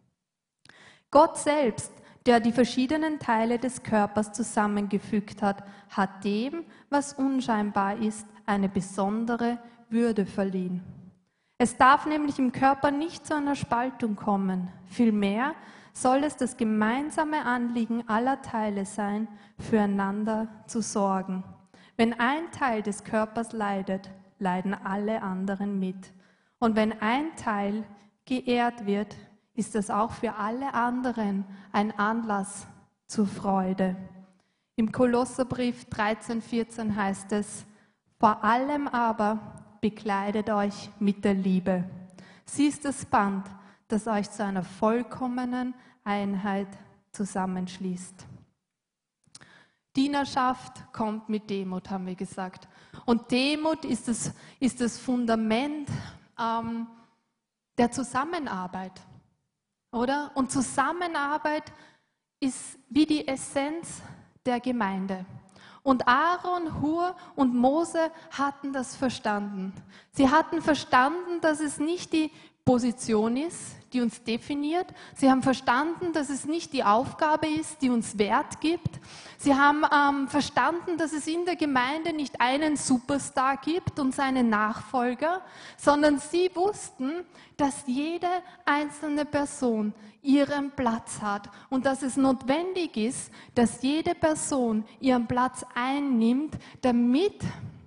Gott selbst, der die verschiedenen Teile des Körpers zusammengefügt hat, hat dem, was unscheinbar ist, eine besondere Würde verliehen. Es darf nämlich im Körper nicht zu einer Spaltung kommen. Vielmehr soll es das gemeinsame Anliegen aller Teile sein, füreinander zu sorgen. Wenn ein Teil des Körpers leidet, leiden alle anderen mit. Und wenn ein Teil geehrt wird, ist es auch für alle anderen ein Anlass zur Freude. Im Kolosserbrief dreizehn, vierzehn heißt es, vor allem aber bekleidet euch mit der Liebe. Sie ist das Band, das euch zu einer vollkommenen Einheit zusammenschließt. Dienerschaft kommt mit Demut, haben wir gesagt. Und Demut ist das, ist das Fundament ähm, der Zusammenarbeit, oder? Und Zusammenarbeit ist wie die Essenz der Gemeinde. Und Aaron, Hur und Mose hatten das verstanden. Sie hatten verstanden, dass es nicht die Position ist, die uns definiert. Sie haben verstanden, dass es nicht die Aufgabe ist, die uns Wert gibt. Sie haben ähm, verstanden, dass es in der Gemeinde nicht einen Superstar gibt und seinen Nachfolger, sondern sie wussten, dass jede einzelne Person ihren Platz hat und dass es notwendig ist, dass jede Person ihren Platz einnimmt, damit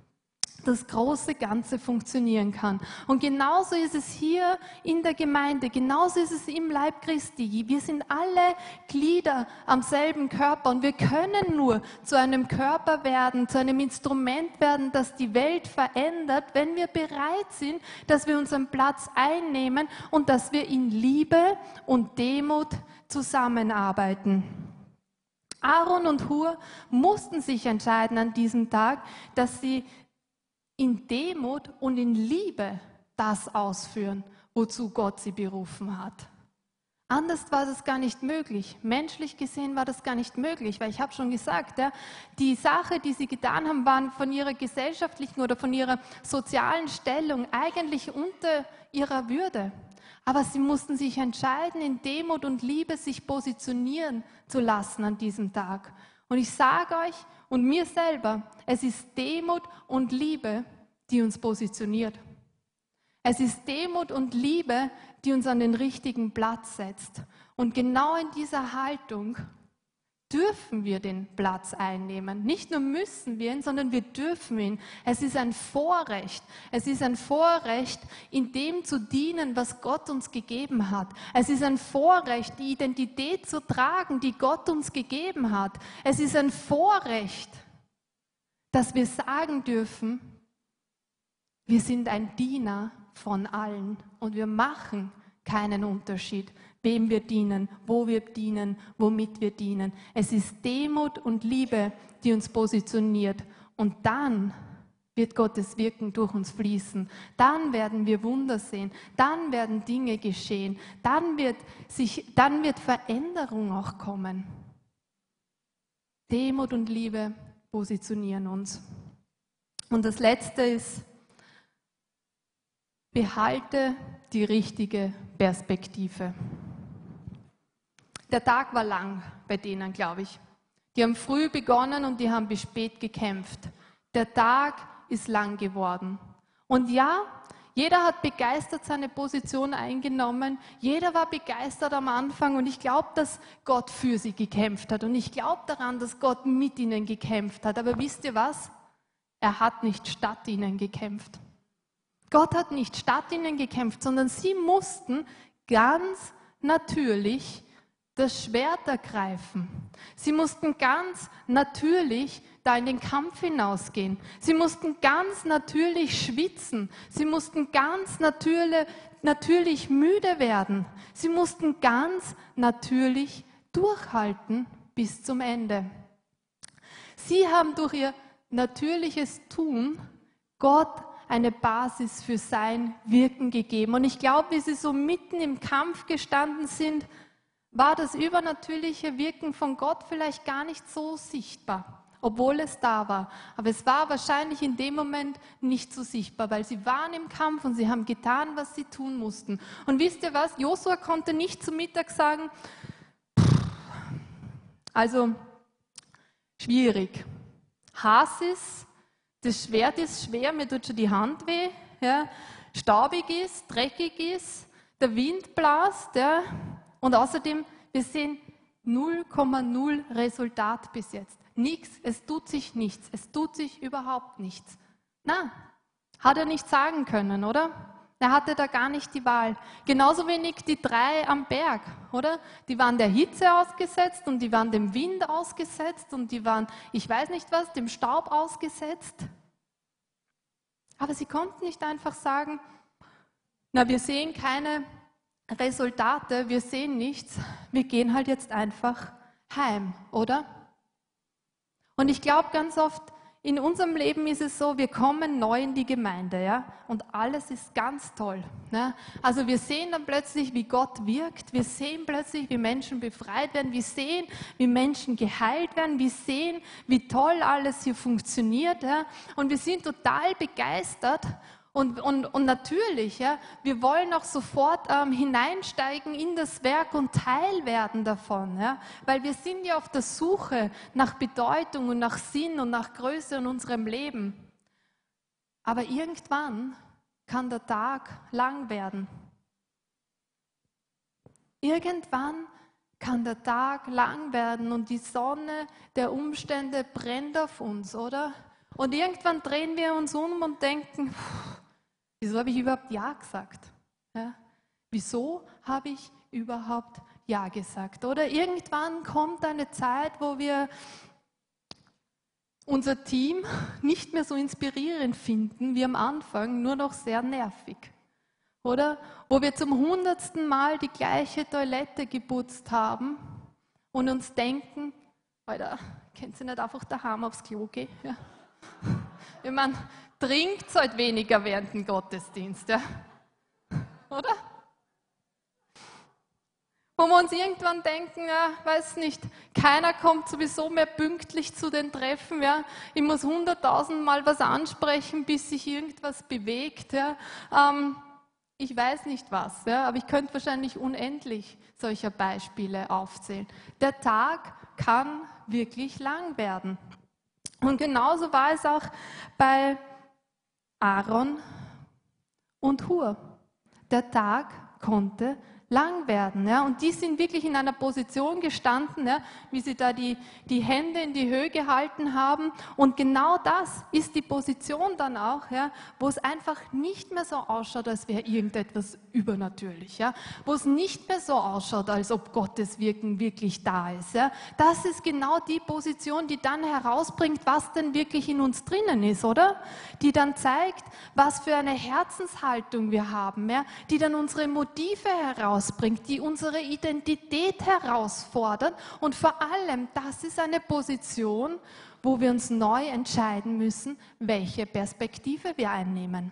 das große Ganze funktionieren kann. Und genauso ist es hier in der Gemeinde, genauso ist es im Leib Christi. Wir sind alle Glieder am selben Körper und wir können nur zu einem Körper werden, zu einem Instrument werden, das die Welt verändert, wenn wir bereit sind, dass wir unseren Platz einnehmen und dass wir in Liebe und Demut zusammenarbeiten. Aaron und Hur mussten sich entscheiden an diesem Tag, dass sie in Demut und in Liebe das ausführen, wozu Gott sie berufen hat. Anders war das gar nicht möglich. Menschlich gesehen war das gar nicht möglich, weil ich habe schon gesagt, ja, die Sache, die sie getan haben, waren von ihrer gesellschaftlichen oder von ihrer sozialen Stellung eigentlich unter ihrer Würde. Aber sie mussten sich entscheiden, in Demut und Liebe sich positionieren zu lassen an diesem Tag. Und ich sage euch und mir selber, es ist Demut und Liebe, die uns positioniert. Es ist Demut und Liebe, die uns an den richtigen Platz setzt. Und genau in dieser Haltung dürfen wir den Platz einnehmen. Nicht nur müssen wir ihn, sondern wir dürfen ihn. Es ist ein Vorrecht. Es ist ein Vorrecht, in dem zu dienen, was Gott uns gegeben hat. Es ist ein Vorrecht, die Identität zu tragen, die Gott uns gegeben hat. Es ist ein Vorrecht, dass wir sagen dürfen, wir sind ein Diener von allen und wir machen keinen Unterschied, wem wir dienen, wo wir dienen, womit wir dienen. Es ist Demut und Liebe, die uns positioniert. Und dann wird Gottes Wirken durch uns fließen. Dann werden wir Wunder sehen. Dann werden Dinge geschehen. Dann wird, sich, dann wird Veränderung auch kommen. Demut und Liebe positionieren uns. Und das Letzte ist, behalte die richtige Perspektive. Der Tag war lang bei denen, glaube ich. Die haben früh begonnen und die haben bis spät gekämpft. Der Tag ist lang geworden. Und ja, jeder hat begeistert seine Position eingenommen. Jeder war begeistert am Anfang und ich glaube, dass Gott für sie gekämpft hat. Und ich glaube daran, dass Gott mit ihnen gekämpft hat. Aber wisst ihr was? Er hat nicht statt ihnen gekämpft. Gott hat nicht statt ihnen gekämpft, sondern sie mussten ganz natürlich das Schwert ergreifen. Sie mussten ganz natürlich da in den Kampf hinausgehen. Sie mussten ganz natürlich schwitzen. Sie mussten ganz natürlich, natürlich müde werden. Sie mussten ganz natürlich durchhalten bis zum Ende. Sie haben durch ihr natürliches Tun Gott eine Basis für sein Wirken gegeben. Und ich glaube, wie sie so mitten im Kampf gestanden sind, war das übernatürliche Wirken von Gott vielleicht gar nicht so sichtbar, obwohl es da war. Aber es war wahrscheinlich in dem Moment nicht so sichtbar, weil sie waren im Kampf und sie haben getan, was sie tun mussten. Und wisst ihr was? Josua konnte nicht zu Mittag sagen, also schwierig. Hass ist, das Schwert ist schwer, mir tut schon die Hand weh, ja, staubig ist, dreckig ist, der Wind blast, ja, und außerdem, wir sehen null Komma null Resultat bis jetzt. Nichts, es tut sich nichts, es tut sich überhaupt nichts. Na, hat er nicht sagen können, oder? Er hatte da gar nicht die Wahl. Genauso wenig die drei am Berg, oder? Die waren der Hitze ausgesetzt und die waren dem Wind ausgesetzt und die waren, ich weiß nicht was, dem Staub ausgesetzt. Aber sie konnten nicht einfach sagen, na, wir sehen keine Resultate, wir sehen nichts, wir gehen halt jetzt einfach heim, oder? Und ich glaube ganz oft in unserem Leben ist es so, wir kommen neu in die Gemeinde, ja, und alles ist ganz toll. Ne? Also wir sehen dann plötzlich, wie Gott wirkt, wir sehen plötzlich, wie Menschen befreit werden, wir sehen, wie Menschen geheilt werden, wir sehen, wie toll alles hier funktioniert, ja, und wir sind total begeistert. Und, und, und natürlich, ja, wir wollen auch sofort ähm, hineinsteigen in das Werk und Teil werden davon, ja, weil wir sind ja auf der Suche nach Bedeutung und nach Sinn und nach Größe in unserem Leben. Aber irgendwann kann der Tag lang werden. Irgendwann kann der Tag lang werden und die Sonne der Umstände brennt auf uns, oder? Und irgendwann drehen wir uns um und denken, wieso habe ich überhaupt Ja gesagt? Ja? Wieso habe ich überhaupt Ja gesagt? Oder irgendwann kommt eine Zeit, wo wir unser Team nicht mehr so inspirierend finden wie am Anfang, nur noch sehr nervig. Oder wo wir zum hundertsten Mal die gleiche Toilette geputzt haben und uns denken, Alter, könnt ihr nicht einfach daheim aufs Klo gehen? Ja? Ich meine, trinkt halt weniger während dem Gottesdienst, ja? Oder? Wo wir uns irgendwann denken, ja, weiß nicht, keiner kommt sowieso mehr pünktlich zu den Treffen, ja? Ich muss hunderttausend Mal was ansprechen, bis sich irgendwas bewegt, ja? Ähm, ich weiß nicht was, ja? Aber ich könnte wahrscheinlich unendlich solcher Beispiele aufzählen. Der Tag kann wirklich lang werden. Und genauso war es auch bei Aaron und Hur. Der Tag konnte lang werden. Ja, und die sind wirklich in einer Position gestanden, ja, wie sie da die, die Hände in die Höhe gehalten haben. Und genau das ist die Position dann auch, ja, wo es einfach nicht mehr so ausschaut, als wäre irgendetwas übernatürlich. Ja, wo es nicht mehr so ausschaut, als ob Gottes Wirken wirklich da ist. Ja. Das ist genau die Position, die dann herausbringt, was denn wirklich in uns drinnen ist, oder? Die dann zeigt, was für eine Herzenshaltung wir haben, ja, die dann unsere Motive herausbringt, die unsere Identität herausfordert und vor allem, das ist eine Position, wo wir uns neu entscheiden müssen, welche Perspektive wir einnehmen.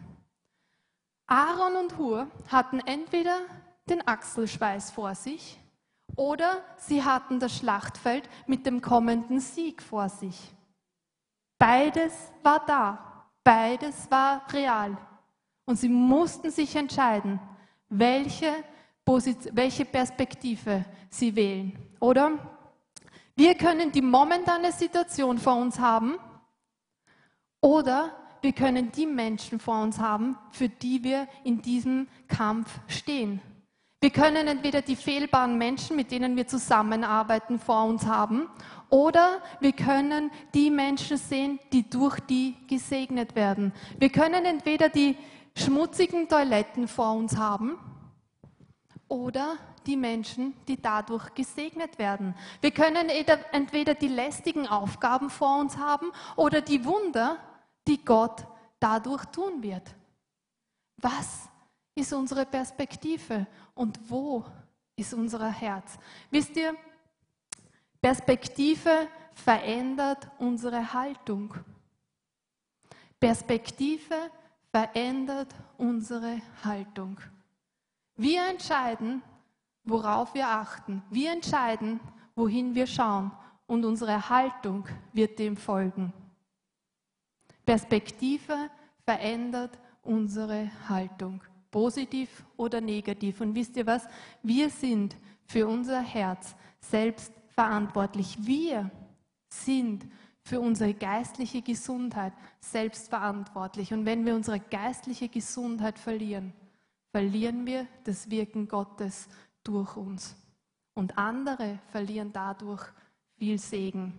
Aaron und Hur hatten entweder den Achselschweiß vor sich oder sie hatten das Schlachtfeld mit dem kommenden Sieg vor sich. Beides war da, beides war real und sie mussten sich entscheiden, welche welche Perspektive sie wählen, oder? Wir können die momentane Situation vor uns haben oder wir können die Menschen vor uns haben, für die wir in diesem Kampf stehen. Wir können entweder die fehlbaren Menschen, mit denen wir zusammenarbeiten, vor uns haben oder wir können die Menschen sehen, die durch die gesegnet werden. Wir können entweder die schmutzigen Toiletten vor uns haben oder die Menschen, die dadurch gesegnet werden. Wir können entweder die lästigen Aufgaben vor uns haben oder die Wunder, die Gott dadurch tun wird. Was ist unsere Perspektive und wo ist unser Herz? Wisst ihr, Perspektive verändert unsere Haltung. Perspektive verändert unsere Haltung. Wir entscheiden, worauf wir achten. Wir entscheiden, wohin wir schauen. Und unsere Haltung wird dem folgen. Perspektive verändert unsere Haltung. Positiv oder negativ. Und wisst ihr was? Wir sind für unser Herz selbst verantwortlich. Wir sind für unsere geistliche Gesundheit selbst verantwortlich. Und wenn wir unsere geistliche Gesundheit verlieren, verlieren wir das Wirken Gottes durch uns. Und andere verlieren dadurch viel Segen.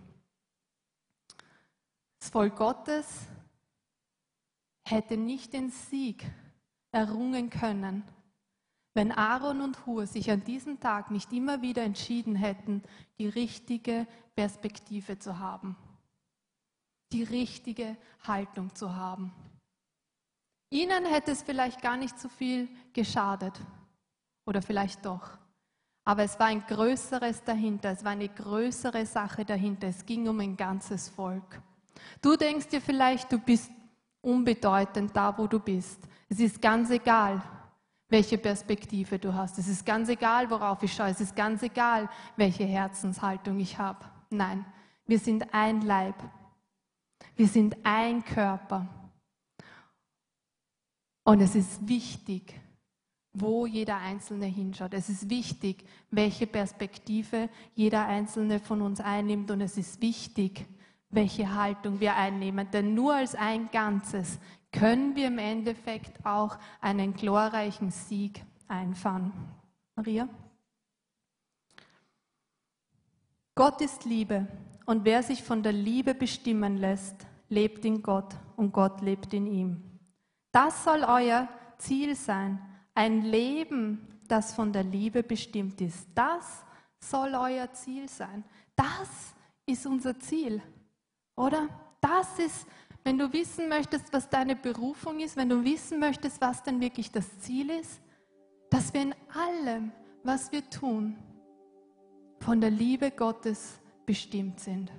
Das Volk Gottes hätte nicht den Sieg errungen können, wenn Aaron und Hur sich an diesem Tag nicht immer wieder entschieden hätten, die richtige Perspektive zu haben, die richtige Haltung zu haben. Ihnen hätte es vielleicht gar nicht so viel geschadet oder vielleicht doch, aber es war ein Größeres dahinter, es war eine größere Sache dahinter, es ging um ein ganzes Volk. Du denkst dir vielleicht, du bist unbedeutend da, wo du bist. Es ist ganz egal, welche Perspektive du hast. Es ist ganz egal, worauf ich schaue. Es ist ganz egal, welche Herzenshaltung ich habe. Nein, wir sind ein Leib. Wir sind ein Körper. Und es ist wichtig, wo jeder Einzelne hinschaut. Es ist wichtig, welche Perspektive jeder Einzelne von uns einnimmt. Und es ist wichtig, welche Haltung wir einnehmen. Denn nur als ein Ganzes können wir im Endeffekt auch einen glorreichen Sieg einfahren. Maria? Gott ist Liebe. Und wer sich von der Liebe bestimmen lässt, lebt in Gott und Gott lebt in ihm. Das soll euer Ziel sein. Ein Leben, das von der Liebe bestimmt ist. Das soll euer Ziel sein. Das ist unser Ziel, oder? Das ist, wenn du wissen möchtest, was deine Berufung ist, wenn du wissen möchtest, was denn wirklich das Ziel ist, dass wir in allem, was wir tun, von der Liebe Gottes bestimmt sind.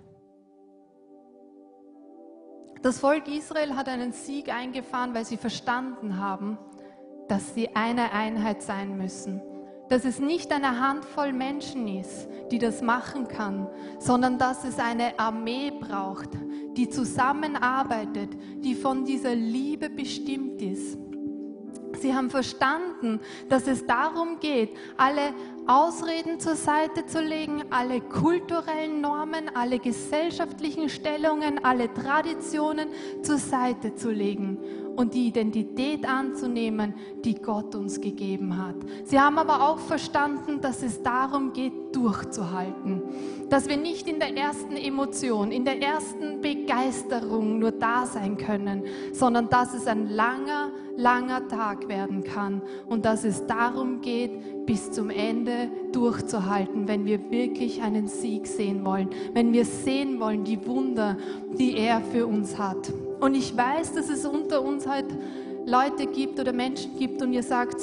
Das Volk Israel hat einen Sieg eingefahren, weil sie verstanden haben, dass sie eine Einheit sein müssen. Dass es nicht eine Handvoll Menschen ist, die das machen kann, sondern dass es eine Armee braucht, die zusammenarbeitet, die von dieser Liebe bestimmt ist. Sie haben verstanden, dass es darum geht, alle Ausreden zur Seite zu legen, alle kulturellen Normen, alle gesellschaftlichen Stellungen, alle Traditionen zur Seite zu legen und die Identität anzunehmen, die Gott uns gegeben hat. Sie haben aber auch verstanden, dass es darum geht, durchzuhalten. Dass wir nicht in der ersten Emotion, in der ersten Begeisterung nur da sein können, sondern dass es ein langer, langer Tag werden kann und dass es darum geht, bis zum Ende durchzuhalten, wenn wir wirklich einen Sieg sehen wollen, wenn wir sehen wollen die Wunder, die er für uns hat. Und ich weiß, dass es unter uns halt Leute gibt oder Menschen gibt und ihr sagt,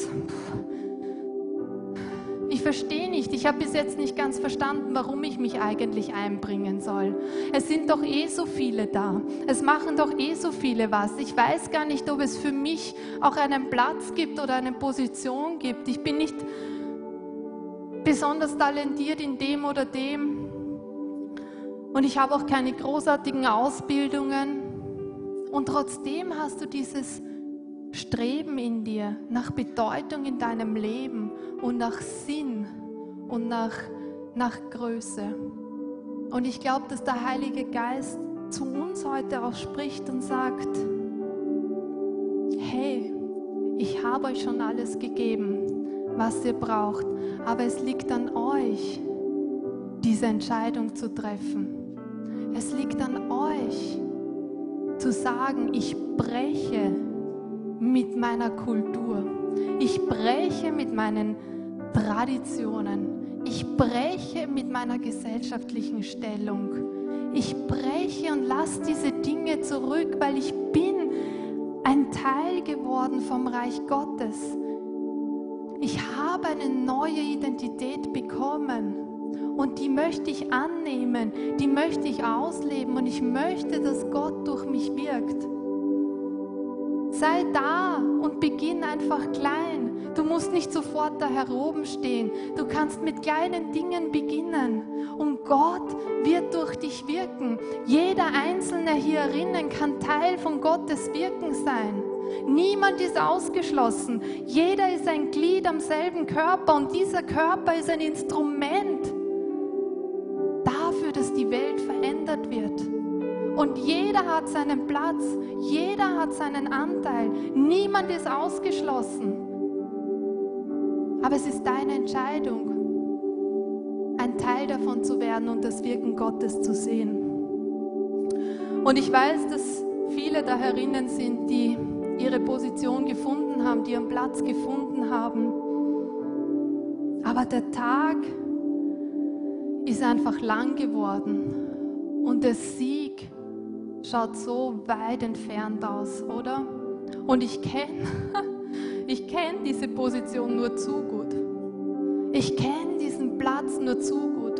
ich verstehe nicht, ich habe bis jetzt nicht ganz verstanden, warum ich mich eigentlich einbringen soll. Es sind doch eh so viele da, es machen doch eh so viele was. Ich weiß gar nicht, ob es für mich auch einen Platz gibt oder eine Position gibt. Ich bin nicht besonders talentiert in dem oder dem und ich habe auch keine großartigen Ausbildungen. Und trotzdem hast du dieses Streben in dir nach Bedeutung in deinem Leben und nach Sinn und nach, nach Größe. Und ich glaube, dass der Heilige Geist zu uns heute auch spricht und sagt, hey, ich habe euch schon alles gegeben, was ihr braucht, aber es liegt an euch, diese Entscheidung zu treffen. Es liegt an euch, zu sagen, ich breche mit meiner Kultur. Ich breche mit meinen Traditionen. Ich breche mit meiner gesellschaftlichen Stellung. Ich breche und lasse diese Dinge zurück, weil ich bin ein Teil geworden vom Reich Gottes. Ich habe eine neue Identität bekommen und die möchte ich annehmen, die möchte ich ausleben und ich möchte, dass Gott durch mich wirkt. Sei da und beginn einfach klein. Du musst nicht sofort da heroben stehen. Du kannst mit kleinen Dingen beginnen und Gott wird durch dich wirken. Jeder Einzelne hierinnen kann Teil von Gottes Wirken sein. Niemand ist ausgeschlossen. Jeder ist ein Glied am selben Körper und dieser Körper ist ein Instrument dafür, dass die Welt verändert wird. Und jeder hat seinen Platz, jeder hat seinen Anteil. Niemand ist ausgeschlossen. Aber es ist deine Entscheidung, ein Teil davon zu werden und das Wirken Gottes zu sehen. Und ich weiß, dass viele da herinnen sind, die ihre Position gefunden haben, die ihren Platz gefunden haben. Aber der Tag ist einfach lang geworden und der Sieg schaut so weit entfernt aus, oder? Und ich kenne ich kenn diese Position nur zu gut. Ich kenne diesen Platz nur zu gut.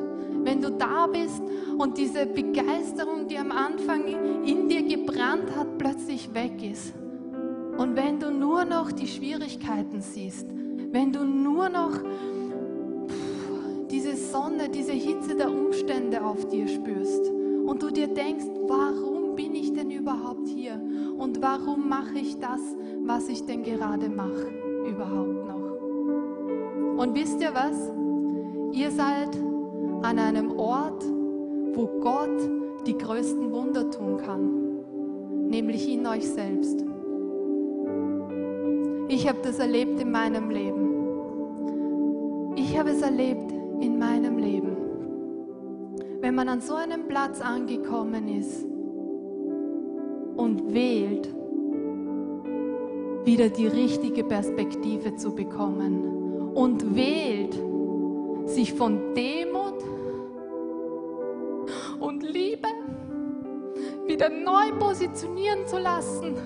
Wenn du da bist und diese Begeisterung, die am Anfang in dir gebrannt hat, plötzlich weg ist. Und wenn du nur noch die Schwierigkeiten siehst, wenn du nur noch diese Sonne, diese Hitze der Umstände auf dir spürst und du dir denkst, warum bin ich denn überhaupt hier? Und warum mache ich das, was ich denn gerade mache, überhaupt noch? Und wisst ihr was? Ihr seid an einem Ort, wo Gott die größten Wunder tun kann, nämlich in euch selbst. Ich habe das erlebt in meinem Leben. Ich habe es erlebt in meinem Leben. Wenn man an so einem Platz angekommen ist und wählt, wieder die richtige Perspektive zu bekommen und wählt, sich von Demut und Liebe wieder neu positionieren zu lassen.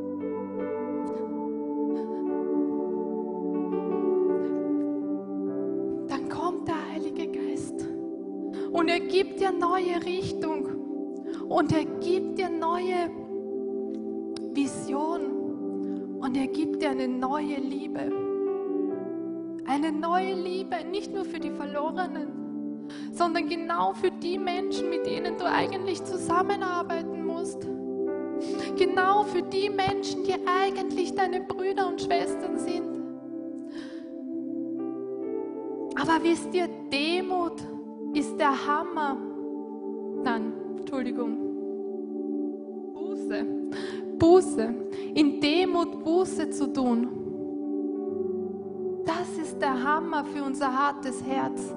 Dann kommt der Heilige Geist und er gibt dir neue Richtung und er gibt dir neue Vision und er gibt dir eine neue Liebe. Eine neue Liebe, nicht nur für die Verlorenen, sondern genau für die Menschen, mit denen du eigentlich zusammenarbeiten musst. Genau für die Menschen, die eigentlich deine Brüder und Schwestern sind. Aber wisst ihr, Demut ist der Hammer. Nein, Entschuldigung. Buße. Buße. In Demut Buße zu tun. Das ist der Hammer für unser hartes Herz.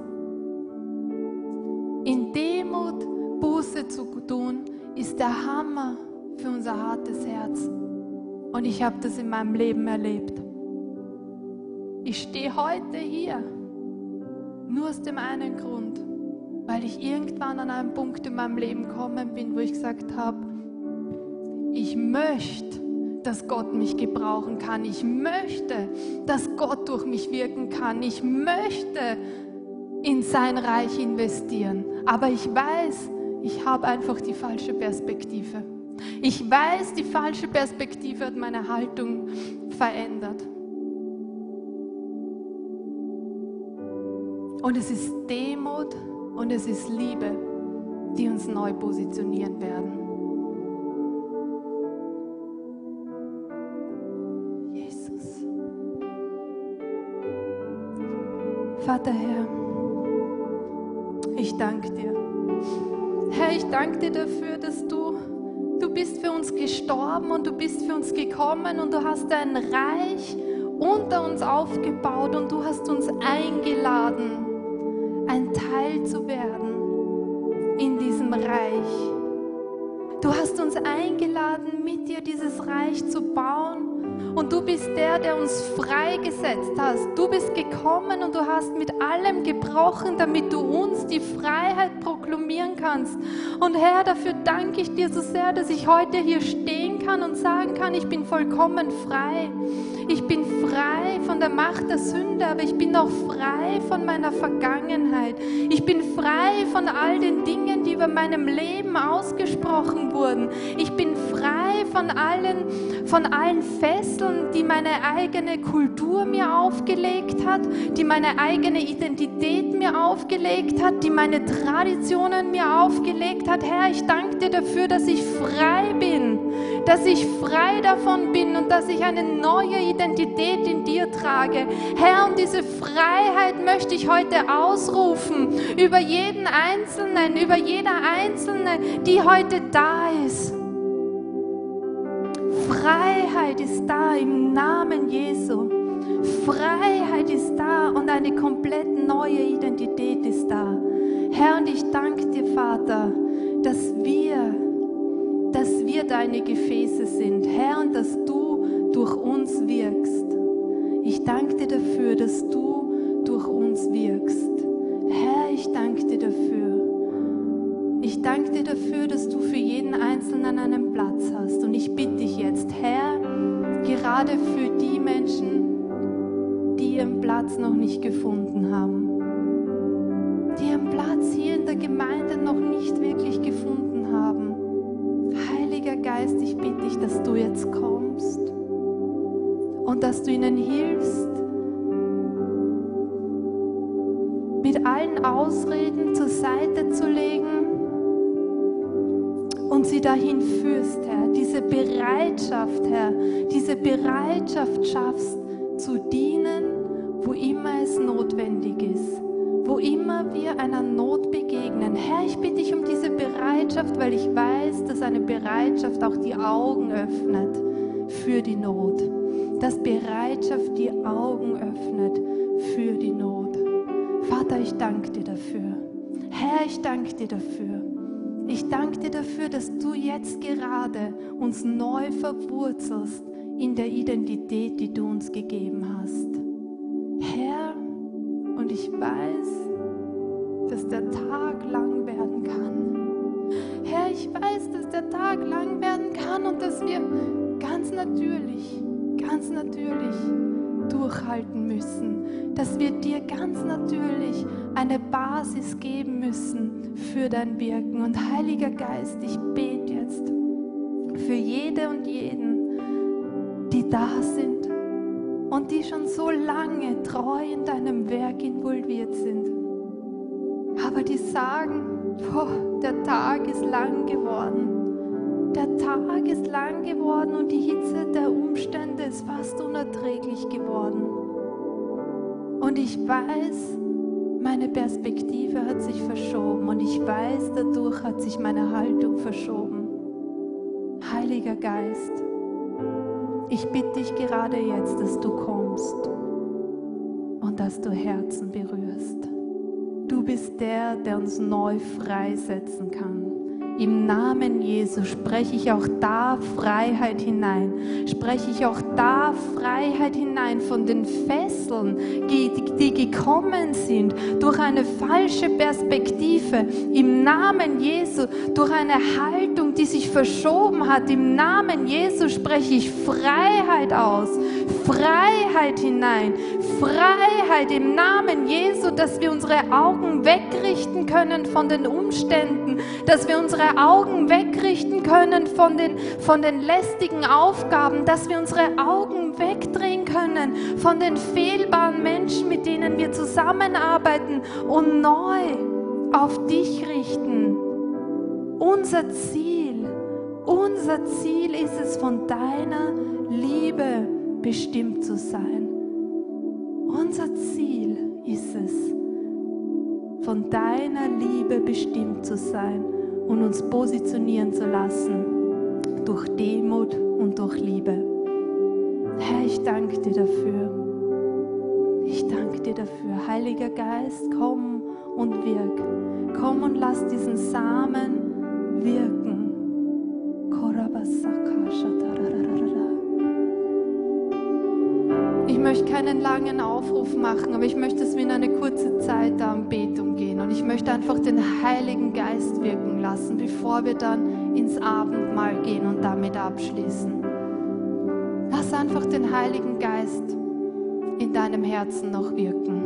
In Demut Buße zu tun, ist der Hammer für unser hartes Herz. Und ich habe das in meinem Leben erlebt. Ich stehe heute hier, nur aus dem einen Grund, weil ich irgendwann an einen Punkt in meinem Leben gekommen bin, wo ich gesagt habe, ich möchte, dass Gott mich gebrauchen kann. Ich möchte, dass Gott durch mich wirken kann. Ich möchte in sein Reich investieren. Aber ich weiß, ich habe einfach die falsche Perspektive. Ich weiß, die falsche Perspektive hat meine Haltung verändert. Und es ist Demut und es ist Liebe, die uns neu positionieren werden. Jesus. Vater Herr, ich danke dir. Herr, ich danke dir dafür, dass du, du bist für uns gestorben und du bist für uns gekommen und du hast ein Reich unter uns aufgebaut und du hast uns eingeladen, ein Teil zu werden in diesem Reich. Du hast uns eingeladen, mit dir dieses Reich zu bauen. Und du bist der, der uns freigesetzt hast. Du bist gekommen und du hast mit allem gebrochen, damit du uns die Freiheit proklamieren kannst. Und Herr, dafür danke ich dir so sehr, dass ich heute hier stehen kann und sagen kann, ich bin vollkommen frei. Ich bin frei von der Macht der Sünde, aber ich bin auch frei von meiner Vergangenheit. Ich bin frei von all den Dingen, die über meinem Leben ausgesprochen wurden. Ich bin frei von allen, von allen Fesseln, die meine eigene Kultur mir aufgelegt hat, die meine eigene Identität mir aufgelegt hat, die meine Traditionen mir aufgelegt hat. Herr, ich danke dir dafür, dass ich frei bin, dass ich frei davon bin und dass ich eine neue Identität in dir trage. Herr, und diese Freiheit möchte ich heute ausrufen über jeden Einzelnen, über jeder Einzelne, die heute da ist. Freiheit ist da im Namen Jesu. Freiheit ist da und eine komplett neue Identität ist da. Herr, und ich danke dir, Vater, dass wir, dass wir deine Gefäße sind. Herr, und dass du durch uns wirkst. Ich danke dir dafür, dass du durch uns wirkst. Herr, ich danke dir dafür. Ich danke dir dafür, dass du für jeden Einzelnen einen Platz hast. Und ich bitte dich jetzt, Herr, gerade für die Menschen, die ihren Platz noch nicht gefunden haben, die ihren Platz hier in der der Gemeinde noch nicht wirklich gefunden haben. Heiliger Geist, ich bitte dich, dass du jetzt kommst und dass du ihnen hilfst, mit allen Ausreden zur Seite zu legen und sie dahin führst, Herr. Diese Bereitschaft, Herr, diese Bereitschaft schaffst, zu dienen, wo immer es notwendig ist, wo immer wir einer Not begegnen. Herr, ich bitte dich um diese Bereitschaft, weil ich weiß, dass eine Bereitschaft auch die Augen öffnet für die Not. Dass Bereitschaft die Augen öffnet für die Not. Vater, ich danke dir dafür. Herr, ich danke dir dafür. Ich danke dir dafür, dass du jetzt gerade uns neu verwurzelst in der Identität, die du uns gegeben hast. Herr, und ich weiß, dass der Tag lang werden kann. Herr, ich weiß, dass der Tag lang werden kann und dass wir ganz natürlich, ganz natürlich durchhalten müssen. Dass wir dir ganz natürlich eine Basis geben müssen für dein Wirken. Und Heiliger Geist, ich bete jetzt für jede und jeden, die da sind und die schon so lange treu in deinem Werk involviert sind. Aber die sagen, boah, der Tag ist lang geworden. Der Tag ist lang geworden und die Hitze der Umstände ist fast unerträglich geworden. Und ich weiß, meine Perspektive hat sich verschoben und ich weiß, dadurch hat sich meine Haltung verschoben. Heiliger Geist, ich bitte dich gerade jetzt, dass du kommst und dass du Herzen berührst. Du bist der, der uns neu freisetzen kann. Im Namen Jesu spreche ich auch da Freiheit hinein. Spreche ich auch da Freiheit hinein von den Fesseln, die, die gekommen sind durch eine falsche Perspektive. Im Namen Jesu, durch eine Haltung, die sich verschoben hat. Im Namen Jesu spreche ich Freiheit aus. Freiheit hinein. Freiheit im Namen Jesu, dass wir unsere Augen wegrichten können von den Umständen, dass wir unsere Augen wegrichten können von den, von den lästigen Aufgaben, dass wir unsere Augen wegdrehen können von den fehlbaren Menschen, mit denen wir zusammenarbeiten und neu auf dich richten. Unser Ziel, unser Ziel ist es, von deiner Liebe bestimmt zu sein. Unser Ziel ist es, von deiner Liebe bestimmt zu sein und uns positionieren zu lassen durch Demut und durch Liebe. Herr, ich danke dir dafür. Ich danke dir dafür. Heiliger Geist, komm und wirk. Komm und lass diesen Samen wirken. Ich möchte keinen langen Aufruf machen, aber ich möchte, dass wir in eine kurze Zeit der Anbetung gehen. Und ich möchte einfach den Heiligen Geist wirken lassen, bevor wir dann ins Abendmahl gehen und damit abschließen. Lass einfach den Heiligen Geist in deinem Herzen noch wirken.